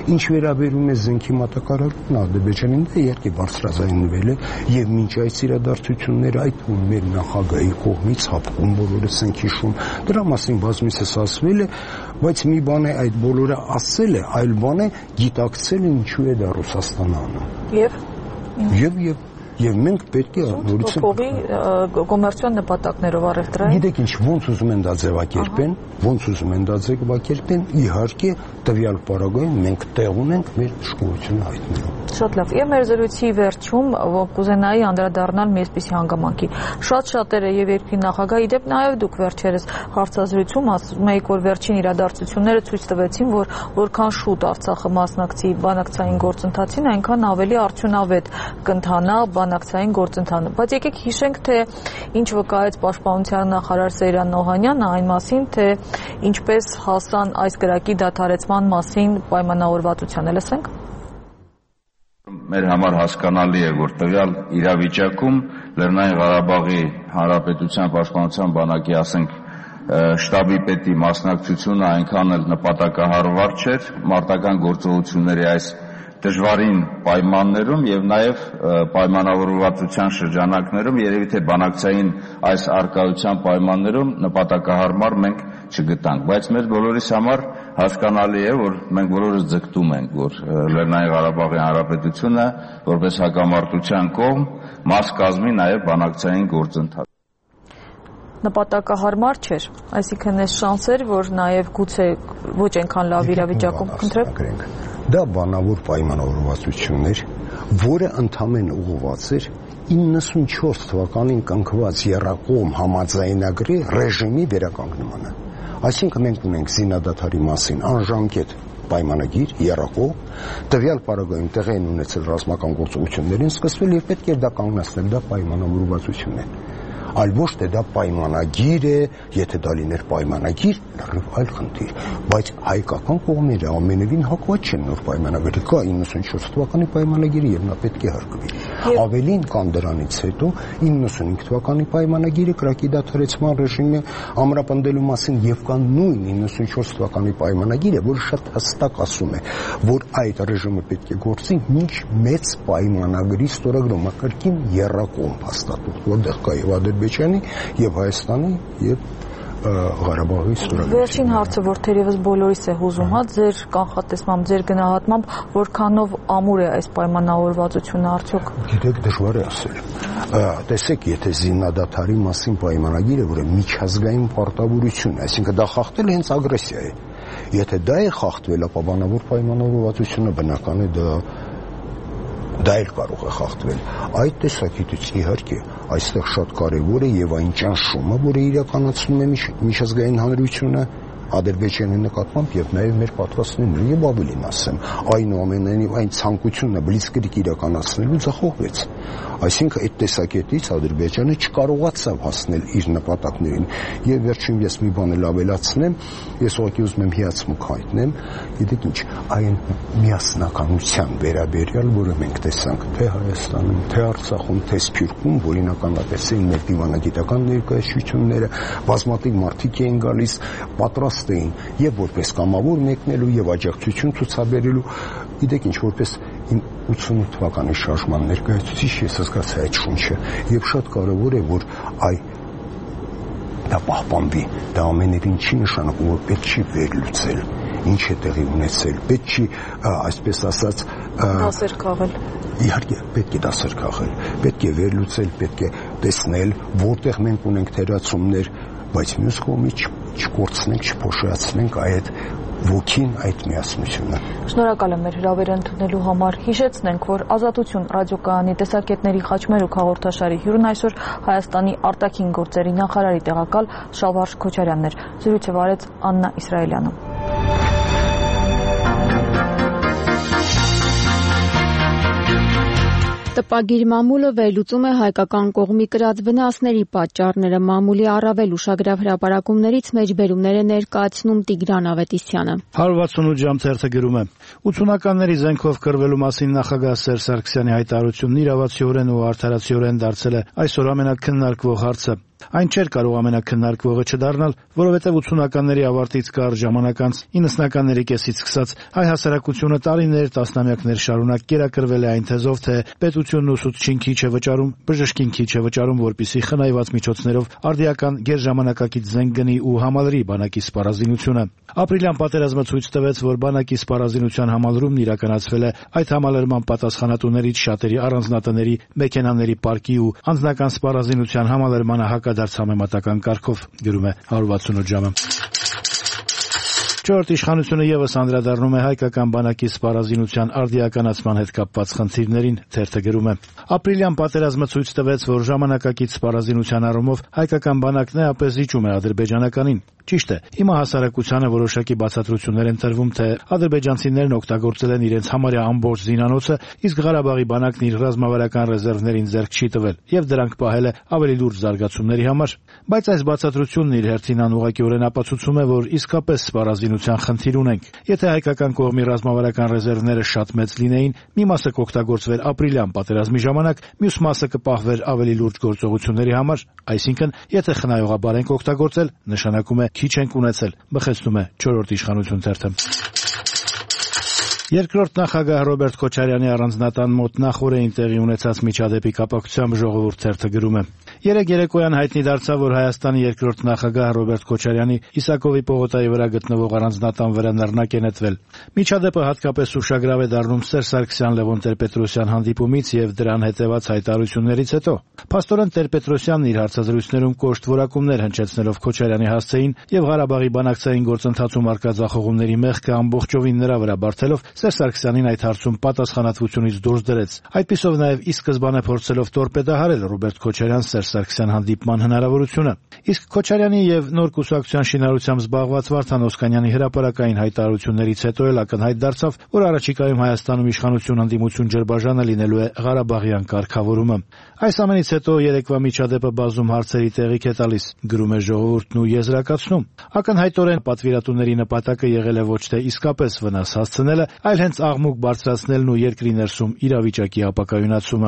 Ինչ վերաբերում է զենքի մատակարարումն Ադրբեջանին, դա իհարկե բարձրաձայնվել է եւ մինչ այս իրադարձությունները այդ մեր նախագահի կողմից հապկում բոլորս ենք հիշում, դրա մասին բազմիցս ասվել է, բայց մի բան է այդ բոլորը ասել է, այլ բան է գիտակցել ինչու է դա Ռուսաստանը անում։ Եվ եւ եւ Եվ մենք պետք է նորից փողի կոմերցիոն նպատակներով առևտրային։ Գիտեք ինչ, ոնց ուզում են դա ձևակերպեն, ոնց ուզում են դա ձևակերպեն, իհարկե տվյալ պարագայում մենք տեղ ունենք մեր շքողությունը հայտնելու։ Շատ լավ։ Եվ մեր զրույցի վերջում կուզենայի անդրադառնալ մի այսպիսի հանգամանքի։ Շատ շատերը եւ երկրի նախագահ, իդեպ նաեւ դուք վերջերս հարցազրույցում ասում եք, որ վերջին իրադարձությունները ցույց տվեցին, որ որքան շուտ Արցախը մասնակցի բանակցային գործընթացին, այնքան ավելի արդյունավետ կընթանա բանակցային գործընթացը, բայց եկեք հիշենք, թե ինչ վկայեց պաշտպանության նախարար Սեյրան Օհանյանը այն մասին, թե ինչպես հասան այս կրակի դադարեցման մասին պայմանավորվածությանը, լսենք։ Մեր համար հասկանալի է, որ տվյալ իրավիճակում Լեռնային Ղարաբաղի Հանրապետության պաշտպանության բանակի, ասենք, շտաբի պետի մասնակցությունը այնքան էլ նպատակահարմար չէր մարտական գործողությունների այս դժվարին պայմաններում եւ նաեւ պայմանավորվածության շրջանակներում երևի թե բանակցային այս արկայության պայմաններում նպատակահարմար մենք չգտանք, բայց մեր բոլորիս համար հասկանալի է, որ մենք բոլորս ձգտում ենք, որ Լեռնային Ղարաբաղի Հանրապետությունը որպես հակամարտության կողմ մաս կազմի նաեւ բանակցային գործընթաց։ Նպատակահարմար չէր, այսինքն այս շանսեր, որ նաեւ գուցե ոչ այնքան լավ իրավիճակում կընտրեք։ Դա բանավոր պայմանավորվածություններ, որը ընդամենը ուղղված էր իննսունչորս թվականին կնքված եռակողմ համաձայնագրի ռեժիմի վերականգնմանը։ Այսինքն մենք ունենք զինադադարի մասին անժամկետ պայմանագիր, եռակողմ, տվյալ պարագայում տեղի են ունեցել ռազմական գործողություններին սկսվել եւ պետք է դա կանգնեցնել, դա պայմանավորվածություն է։ Այլ ոչ թե դա պայմանագիր է, եթե դա լիներ պայմանագիր, լրիվ այլ խնդիր, բայց հայկական կողմերը ամենևին հակված չեն նոր պայմանագրի, կա իննսունչորս թվականի պայմանագիրը եւ նա պետք է հարգվի։ Ավելին կան դրանից հետո իննսունհինգ թվականի պայմանագիրը կրակի դադարեցման ռեժիմը ամրապնդելու մասին եւ կան նույն իննսունչորս թվականի պայմանագիրը, որը շատ հստակ ասում է, որ այդ ռեժիմը պետք է գործի մինչ մեծ պայմանագրի ստորագրումը, կրկին եռակողմ հաստատում, որտեղ կա եւ Ադրբեջանի եւ Հայաստանի եւ Ղարաբաղի ստորագրությունը։ Վերջին հարցը, որ թերևս բոլորիս է հուզում, հա, ձեր կանխատեսմամբ, ձեր գնահատմամբ, որքանով ամուր է այս պայմանավորվածությունը արդյոք։ Գիտեք, դժվար է ասել։ Տեսեք, եթե զինադադարի մասին պայմանագիրը, որը միջազգային պարտավորություն է, այսինքն դա խախտել է հենց ագրեսիա է։ Եթե դա է խախտվել, ապա բանավոր պայմանավորվածությունը բնական է դա դա էլ կարող է խախտվել։ Այդ տեսակետից իհարկե այստեղ շատ կարևոր է եւ այն ճնշումը, որը իրականացնում է միջազգային հանրությունը Ադրբեջանի նկատմամբ եւ նաեւ մեր պատվաստանները եւ ավելին ասեմ, այնուամենայնիվ այն ցանկությունը բլիցկրիկ իրականացնելու ձախողվեց։ Այսինքն այդ տեսակետից Ադրբեջանը չկարողացավ հասնել իր նպատակներին։ Եվ վերջին ես մի բան էլ ավելացնեմ, ես ուղղակի ուզում եմ հիացմունք հայտնեմ, գիտեք ինչ, այն միասնականության վերաբերյալ, որը մենք տեսանք թե Հայաստանում, թե Արցախում, թե Սփյուռքում, որին ականատեսային մեր դիվանագիտական ներկայացությունները, բազմաթիվ մարդիկ էին գալիս, պատրաստ էին եւ որպես կամավոր մեկնելու եւ աջակցություն ցուցաբերելու, գիտեք ինչ, որպես ութսունութ թվականի շարժման ներկայացուցիչ ես զգացի այդ շունչը եւ շատ կարեւոր է որ այ դա պահպանվի, դա ամենևին չի նշանակում որ պետք չի վերլուծել ինչ է տեղի ունեցել, պետք չի այսպես ասած դասեր քաղել։ Իհարկե պետք է դասեր քաղել, պետք է վերլուծել, պետք է տեսնել որտեղ մենք ունենք թերացումներ, բայց մյուս կողմից չկորցնենք, չփոշիացնենք այդ ոգին, այդ միասնությունը։ Շնորհակալ եմ մեր հրավերը ընդունելու համար։ Հիշեցնենք, որ Ազատություն ռադիոկայանի տեսակետների խաչմերուկ հաղորդաշարի հյուրն այսօր Հայաստանի արտաքին գործերի նախարարի տեղակալ Շավարժ Քոչարյանն էր։ Զրույցը վարեց Աննա Իսրայելյանը։ Տպագիր մամուլը վերլուծում է հայկական կողմի կրած վնասների պատճառները։ Մամուլի առավել ուշագրավ հրապարակումներից մեջբերումներ է ներկայացնում Տիգրան Ավետիսյանը։ հարյուր վաթսունութ ժամ թերթը գրում է. ութսունականների զենքով կռվելու մասին նախագահ Սերժ Սարգսյանի հայտարարությունն իրավացիորեն ու արդարացիորեն դարձել է այսօր ամենակննարկվող հարցը։ Այն չէր կարող ամենակննարկվողը չդառնալ, որովհետև ութսունականների ավարտից կարճ ժամանակ անց իննսնականների կեսից սկսած հայ հասարակությունը տարիներ, տասնամյակներ շարունակ կերակրվել է այն թեզով, թե պետությունն ուսուցչին քիչ է վճարում, բժշկին քիչ է վճարում, որպեսզի խնայված միջոցներով արդիական գերժամանակակից զենք գնի ու համալրի բանակի սպառազինությունը։ Ապրիլյան պատերազմը ցույց տվեց, որ բանակի սպառազինության համալրումն իրականացվել է այդ համալրման պատասխանատուներից շատերի առանձնատների, մեքենաների պարկի ու անձնական սպառազինության համալրմանը հակադարձ համեմատական կարգով, գրում է հարյուր վաթսունութ ժամը։ Չորրորդ իշխանությունը ևս անդրադառնում է հայկական բանակի սպառազինության արդիականացման հետ կապված խնդիրներին, թերթը գրում է. Ապրիլյան պատերազմը ցույց տվեց, որ ժամանակակից սպառազինության առումով հայկական բանակն էապես զիջում է ադրբեջանականին։ Ճիշտ է, հիմա հասարակությանը որոշակի բացատրություններ են տրվում, թե ադրբեջանցիներն օգտագործել են իրենց համարյա ամբողջ զինանոցը, իսկ Ղարաբաղի բանակն իր ռազմավարական ռեզերվներին ձեռք չի տվել եւ դրանք պահել է ավելի լուրջ զարգացումների համար։ Բայց այս բացատրությունն իր հերթին անուղղակիորեն ապացուցում է, որ իսկապես սպառազինության խնդիր ունենք։ Եթե հայկական կողմի ռազմավարական ռեզերվները շատ մեծ լինեին, մի մասը կօգտագործվեր ապրիլյան պատերազմի ժամանակ, մյուս մասը կպահվեր ավելի լուրջ գործողությունների համար, այսինքն, եթե խնայողաբար ենք օգտագործել, նշանակում է քիչ ենք ունեցել, բխեցնում է չորրորդ իշխանություն թերթը։ Երկրորդ նախագահ Ռոբերտ Քոչարյանի առանձնատան մոտ նախօրեին տեղի ունեցած միջադեպի կապակցությամբ Ժողովուրդ թերթը գրում է. Երեկ երեկոյան հայտնի դարձավ, որ Հայաստանի երկրորդ նախագահ Ռոբերտ Քոչարյանի Իսակովի պողոտայի վրա գտնվող առանձնատան վրա նռնակ է նետվել։ Միջադեպը հատկապես ուշագրավ է դառնում Սերժ Սարգսյան Լևոն Տեր-Պետրոսյան հանդիպումից եւ դրան հետեւած հայտարարություններից հետո։ Փաստորեն Տեր-Պետրոսյանն իր հարցազրույցներում կոշտ որակումներ հնչեցնելով Քոչարյանի հասցեին եւ Ղարաբաղի բանակցային գործընթացում արկա ձախողումների մեղքը ամբողջովին նրա վրա բարթելով Սերժ Սարգսյանին այդ հարցում պատասխանատվությունից դուրս դրեց։ Այդպիսով նաև ի սկզբանե փորձելով տորպեդահարել Ռոբերտ Քոչարյան-Սերժ Սարգսյան հանդիպման հնարավորությունը։ Իսկ Քոչարյանի եւ նոր կուսակցության շինարարությամբ զբաղված Վարդան Օսկանյանի հրապարակային հայտարարություններից հետո էլ ակնհայտ դարձավ, որ առաջիկայում Հայաստանում իշխանություն ընդդիմություն ջրբաժանը լինելու է Ղարաբաղյան կարգավորումը։ Այս ամենից հետո երեկվա միջադեպը բազում հարցերի տեղիք է տալիս, գրում է Ժողովուրդն ու եզրակացնում։ Ակնհայտորեն պատվիրատուների նպատակը եղել է ոչ թե իսկապես վնաս հասցնելը, այլ հենց աղմուկ բարձրացնելն ու երկրի ներսում իրավիճակի ապակայունացումը։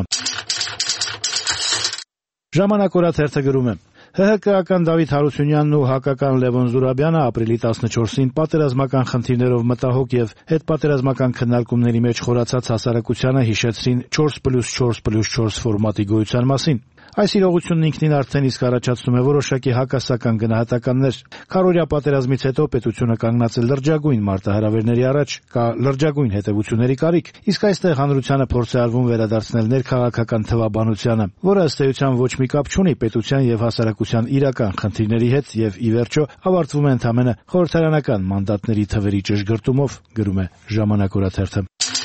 Ժամանակ օրաթերթը գրում է. ՀՀԿ-ական Դավիթ Հարությունյանն ու հակական Լևոն Զուրաբյանը ապրիլի տասնչորսին պատերազմական խնդիրներով մտահոգ եւ հետպատերազմական քննարկումների մեջ խորացած հասարակությանը հիշեցրին չորս պլյուս չորս պլյուս չորս ֆորմատի գոյության մասին։ Այս իրողությունն ինքնին արդեն իսկ առաջացնում է որոշակի հակասական գնահատականներ։ Քառօրյա պատերազմից հետո պետությունը կանգնած է լրջագույն մարտահրավերների առաջ, կա լրջագույն հետևությունների կարիք, իսկ այստեղ հանրությանը փորձ է արվում վերադարձնել ներքաղաքական թվաբանությանը, որը ըստ էության ոչ մի կապ չունի պետության եւ հասարակության իրական խնդիրների հետ եւ ի վերջո ավարտվում է ընդամենը խորհրդարանական մանդատների թվերի ճշգրտումով, գրում է Ժամանակ օրաթերթը։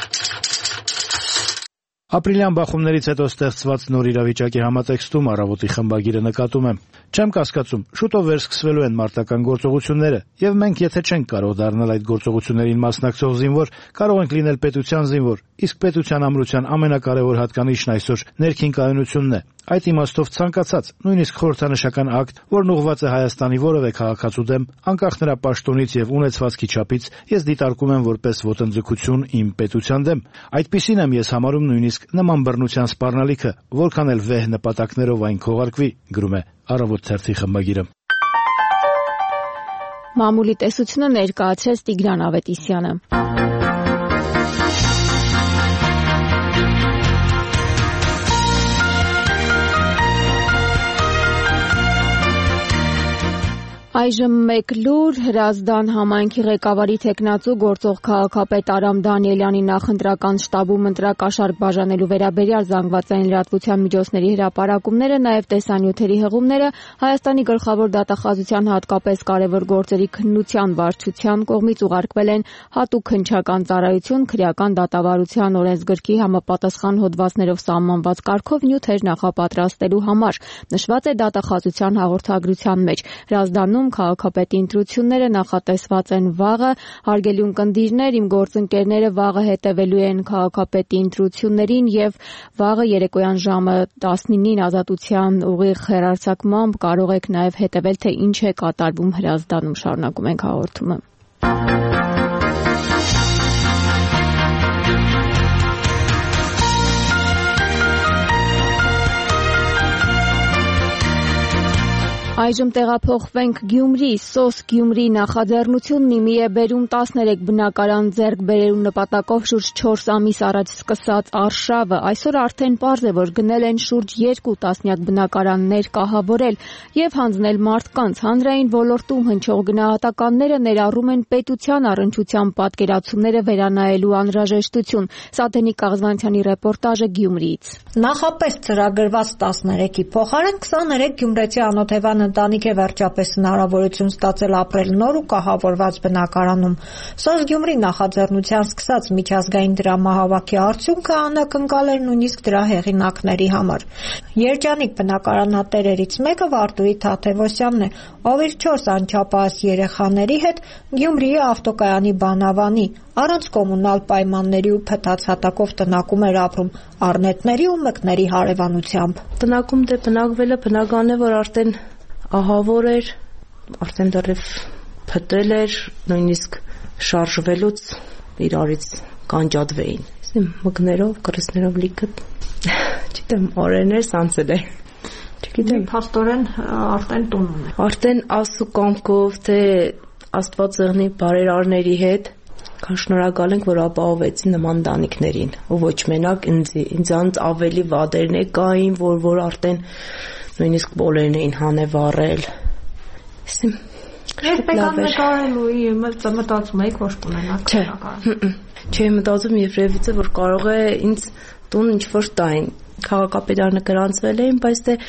Ապրիլյան բախումներից հետո ստեղծված նոր իրավիճակի համատեքստում Առավոտի խմբագիրը նկատում է. Չեմ կասկածում, շուտով վերսկսվելու են մարտական գործողությունները, եւ մենք եթե չենք կարող դառնալ այդ գործողություններին մասնակցող զինվոր, կարող ենք լինել պետության զինվոր, իսկ պետության ամրության ամենակարևոր հատկանիշն այսօր ներքին կայունությունն է։ Այդ իմաստով ցանկացած, նույնիսկ խորհրդանշական ակտ, որն ուղղված է Հայաստանի որևէ քաղաքացու դեմ, անկախ նրա պաշտոնից եւ ունեցվածքի չափից, ես դիտարկում եմ որպես ոտնձգություն իմ պետության դեմ։ Այդպիսին եմ ես համարում նույնիսկ նման բռնության սպառնալիքը, որքան էլ վեհ նպատակներով այն քողարկվի, գրում է Առավոտ թերթի խմբագիրը։ Մամուլի տեսությունը ներկայացրեց Տիգրան Ավետիսյանը։ Այժմ մեկ լուր Հրազդան համայնքի ղեկավարի թեկնածու գործող քաղաքապետ Արամ Դանիելյանի նախընտրական շտաբում ընտրակաշառք բաժանելու վերաբերյալ զանգվածային լրատվության միջոցների հրապարակումները, նաև տեսանյութերի հղումները Հայաստանի գլխավոր դատախազության հատկապես կարևոր գործերի քննության վարչության կողմից ուղարկվել են հատուկ հնչական ծառայություն քրեական դատավարության օրենսգրքի համապատասխան հոդվածներով սահմանված կարգով նյութեր նախապատրաստելու համար, նշված է դատախազության հաղորդագրության մեջ։ Հրազդանում քաղաքապետի ընտրությունները նախատեսված են վաղը, հարգելի ունկնդիրներ, իմ գործընկերները վաղը հետևելու են քաղաքապետի ընտրություններին եւ վաղը երեկոյան ժամը տասնինին ազատության ուղիղ հեռարձակմամբ կարող եք նաեւ հետևել, թե ինչ է կատարվում Հրազդանում։ Շարունակում ենք հաղորդումը։ Այժմ տեղափոխվենք Գյումրի, Սոս Գյումրի նախաձեռնությունն իմի է բերում տասներեք բնակարան ձեռք բերելու նպատակով շուրջ չորս ամիս առաջ սկսած արշավը։ Այսօր արդեն պարզ է, որ գնել են շուրջ երկու տասնյակ բնակարաններ կահավորել եւ հանձնել մարդկանց։ Հանրային ոլորտում հնչող գնահատականները ներառում են պետության առնչությամբ պատկերացումները վերանայելու անհրաժեշտություն։ Սաթենիկ Աղզանցյանի ռեպորտաժը Գյումրիից։ Նախապես ծրագրված տասներեքի փոխարեն քսաներեք գյումրեցի անօթևան ընտանիք է վերջապես հնարավորություն ստացել ապրել նոր ու կահավորված բնակարանում։ Սոս Գյումրի նախաձեռնության սկսած միջազգային դրամահավաքի արդյունքը անակնկալ էր նույնիսկ դրա հեղինակների համար։ Երջանիկ բնակարանատերերից մեկը Վարդուհի Թաթևոսյանն է, ով իր չորս անչափահաս երեխաների հետ Գյումրիի ավտոկայանի բանավանի առանց կոմունալ պայմանների ու փտած հատակով տնակում էր ապրում առնետների ու մկների հարևանությամբ։ Տնակում դե բնակվելը բնական է, որ արդեն ահավոր էր, արդեն դեռև փտել էր, նույնիսկ շարժվելուց իրարից կանջատվեին։ Իսկ մկներով, կրսներով լիքը չգիտեմ, օրերներ սանցել է։ Չգիտեմ, փաստորեն արդեն տուն ունի։ Արդեն աստծո կամքով, թե Աստված եղնի բարերարների հետ, քան շնորհակալ ենք, որ ապահովեցին նման ընտանիքներին, ու ոչ մենակ ինձ, ինձանց ավելի վադերներ կային, որ որ արդեն նույնիսկ բոլերն էին հանևառել։ Երբեք նկարելու մտածում եք, որ կունենաք նկարել։ Չէ, մտածում երբևիցե, որ կարող է ինձ տուն ինչ-որ տային։ Քաղաքապետարանը գրանցվել էին, բայց դե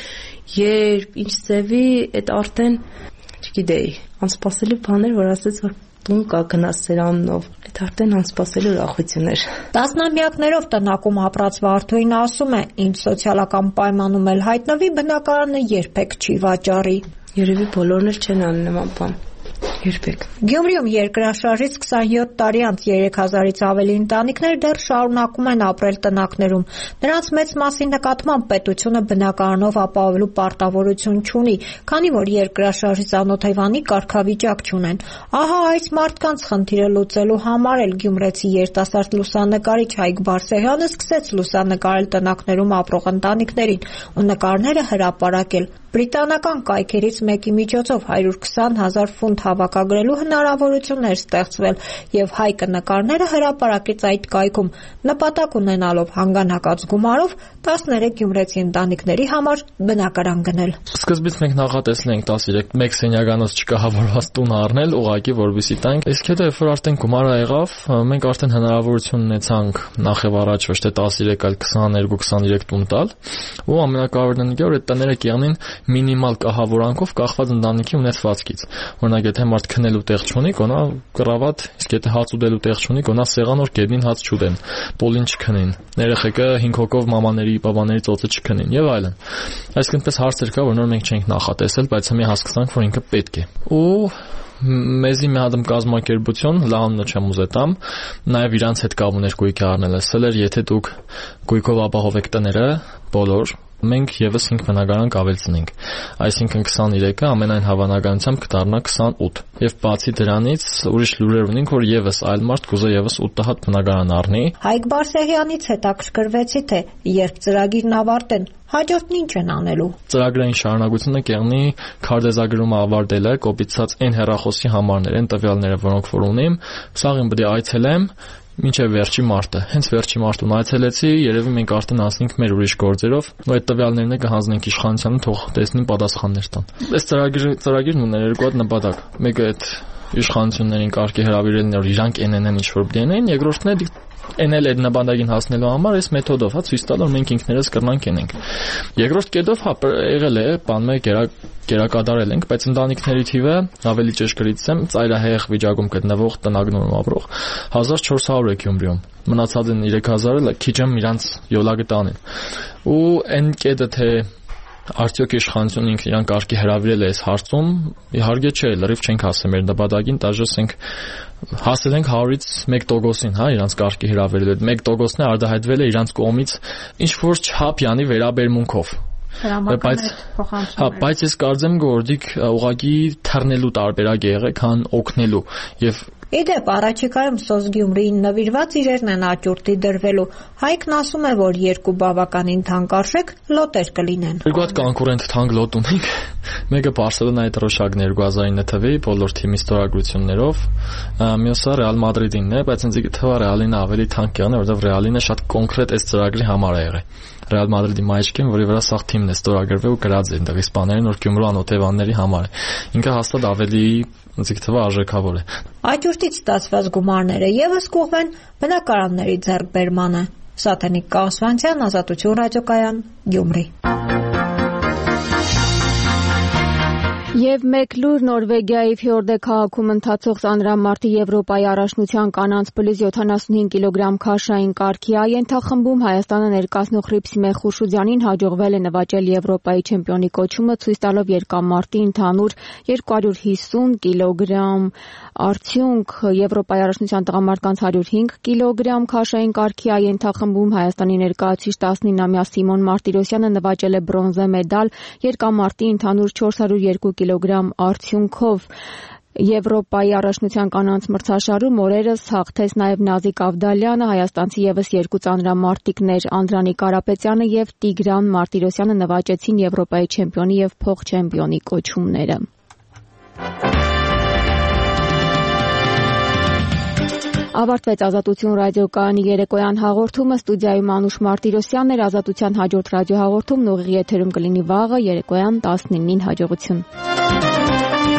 երբ ինչ ձևի, այդ արդեն չգիտեի, անսպասելի բաներ, որ ասեց, որ տուն կա գնաց սերանով, այդ արդեն անսպասելի ուրախություն էր։ Տասնամյակներով տնակում ապրած Վարդուհին ասում է, ինչ սոցիալական պայմանում էլ հայտնվի, բնակարանը երբեք չի վաճառի։ Երևի բոլորն էլ չեն անում նման բան։ Երբեք։ Գյումրիում երկրաշարժից քսանյոթ տարի անց երեք հազարից ավելի ընտանիքներ դեռ շարունակում են ապրել տնակներում։ Նրանց մեծ մասի նկատմամբ պետությունը բնակարանով ապահովելու պարտավորություն չունի, քանի որ երկրաշարժից անօթևանի կարգավիճակ չունեն։ Ահա այս մարդկանց խնդիրը լուծելու համար էլ գյումրեցի երիտասարդ լուսանկարիչ Հայկ Բարսեղյանը սկսեց լուսանկարել տնակներում ապրող ընտանիքներին ու նկարները հրապարակել։ Բրիտանական կայքերից մեկի միջոցով հարյուր քսան հազար ֆունտ հավաքագրելու հնարավորություն էր ստեղծվել եւ Հայկը նկարները հրապարակեց այդ կայքում, նպատակ ունենալով հանգանակած գումարով տասներեք գյումրեցի ընտանիքների համար բնակարան գնել։ Սկզբից մենք նախատեսել ենք տասներեք մեկ սենյականոց չկահավորված տուն առնել, ուղղակի որպեսզի տանք։ Իսկ հետո երբ որ արդեն գումարը եղավ, մենք արդեն հնարավորություն ունեցանք նախ եւ առաջ ոչ թե տասներեք, այլ քսաներկու քսաներեք տուն տալ, ու ամենակարևորն է, որ այդ տները կյանին մինիմալ կահավորանքով կախված ընտանիքի ունեցվածքից։ Օրինակ, եթե մարդ քնելու տեղ չունի, գոնա կռավատ, իսկ եթե հաց ուտելու տեղ չունի, գոնա սեղան, որ գետնին հաց չուտեն, պոլին չքնին, երեխեքը հինգ հոգով մամաների, պապաների ծոցը չքնին եւ այլն։ Այսինքն այնպես հարցեր կա, որ նոր մենք չենք նախատեսել, բայց հիմա հասկանանք, որ ինքը պետք է։ Ու մեզի մի հատ կազմակերպություն, լավն չեմ ուզետամ, նաև իրանց հետ կապուներ գույքի առնել ասել էր, եթե դուք գույքով ապահովեք տները, բոլոր մենք եւս հինգ բնակարան կավելցնենք, այսինքն քսաներեքը ամենայն հավանականությամբ կդառնա քսանութ, եւ բացի դրանից ուրիշ լուրեր ունենք, որ եւս այլ մարդ կուզե եւս ութ հատ բնակարան առնի։ Հայկ Բարսեղյանից հետաքրքրվեցի, թե երբ ծրագիրն ավարտեն, հաջորդն ինչ են անելու։ Ծրագրային շարունակությունը կեղնի քարտեզագրումը ավարտելը, կոպիցած այն հեռախոսի համարներ, այն տվյալները, որոնք որ ունեմ, սաղին պետք է այցելեմ մինչև վերջի մարտը։ Հենց վերջի մարտուն այցելեցի, երևի մենք արդեն անցնենք մեր ուրիշ գործերով, ու այդ տվյալներն կհանձնենք իշխանությանը, թող տեսնին պատասխաններ տան։ Այս ծրագիրը ծրագիրն ուներ երկու հատ նպատակ։ Մեկը այդ իշխանություններին կարգի հրավիրելն էր, իրանք այնեն ինչ որ դենեն, երկրորդն է էնել այդ նպատակին հասնելու համար այս մեթոդով, հա, ցույց տալ, որ մենք ինքներս կրնանք ենենք։ Երկրորդ կետով հա եղել է, բանը գերակատարել ենք, բայց ընտանիքների թիվը ավելի ճշգրիտ եմ, ծայրահեղ վիճակում գտնվող տնակներում ապրող հազար չորս հարյուր է Գյումրիում։ Մնացած են երեք հազարը քիչ եմ իրանց յոլա գտանին։ Ու այն կետը թե արդյոք իշխանությունը ինքն իրան կարգի հրավիրել է այս հարցում, իհարկե չէ, լրիվ չենք հասել մեր նպատակին, դաժե ասենք հասել ենք հարյուրից մեկ տոկոսին, հա, իրանց կարգի հրավիրել։ Այդ մեկ տոկոսն է արտահայտվել է իրանց կողմից ինչ որ չափ յանի վերաբերմունքով։ Բայց հա, բայց ես կարծեմ գործիկ ուղղակի թռնելու տարբերակ է եղել, քան օգնելու եւ Իդեպ առաջիկայում Սոս Գյումրիին նվիրված իրերն են աճուրդի դրվելու։ Հայկն ասում է, որ երկու բավականին թանկարժեք լոտեր կլինեն։ Երկու հատ կոնկուրենտ թանկ լոտ ունենք։ Մեկը Բարսելոնայի դրոշակն է երկու հազար թվի բոլոր թիմի ստորագրություններով, մյուսը Ռեալ Մադրիդինն է, բայց ինձ թվա Ռեալինը ավելի թանկ եղն է, որովհետև Ռեալինը շատ կոնկրետ այս ծրագրի համար է եղել։ Ռեալ Մադրիդի մայրիկին, որի վրա սաղ թիմն է ստորագրվել ու գրած է այնտեղ իսպաներեն, որ Գյումրու անօթևանների համար է։ Ինքը հաստատ ավելի ինձ թվա արժեքավոր է։ Աճուրդից ստացված գումարները եւս կուղվեն բնակարանների ձեռքբերմանը։ Սաթենիկ Կասվանցյան, Ազատություն ռադիոկայան, Գյումրի։ Եվ մեկ լուր Նորվեգիայի Ֆյորդե քաղաքում ընթացող ծանրամարտի Եվրոպայի առաջնության կանանց պլյուս յոթանասունհինգ կիլոգրամ քաշային կարգի A ենթախմբում Հայաստանը ներկայացնող Հռիփսիմե Խուրշուդյանին հաջողվել է նվաճել Եվրոպայի չեմպիոնի կոչումը, ցույց տալով երկամարտի ընդհանուր երկու հարյուր հիսուն կիլոգրամ արդյունք։ Եվրոպայի առաջնության տղամարդկանց հարյուր հինգ կիլոգրամ քաշային կարգի A ենթախմբում Հայաստանի ներկայացուցիչ տասնինամյա Սիմոն Մարտիրոսյանը նվաճել է բրոնզե մեդալ երկամարտի ընդհանուր չորս հարյուր երկու կիլոգրամ արդյունքով։ Եվրոպայի առաջնության կանանց մրցաշարում օրերս հաղթեց նաև Նազիկ Ավդալյանը, հայաստանցի եւս երկու ծանրամարտիկներ Անդրանիկ Կարապետյանը եւ Տիգրան Մարտիրոսյանը նվաճեցին Եվրոպայի չեմպիոնի եւ փոխչեմպիոնի կոչումները։ Ավարտվեց Ազատություն ռադիոկայանի երեկոյան հաղորդումը, ստուդիայում Անուշ Մարտիրոսյանն էր, Ազատության հաջորդ ռադիոհաղորդումն ուղիղ եթերում կլինի վաղը երեկոյան տասնինին հաջողություն։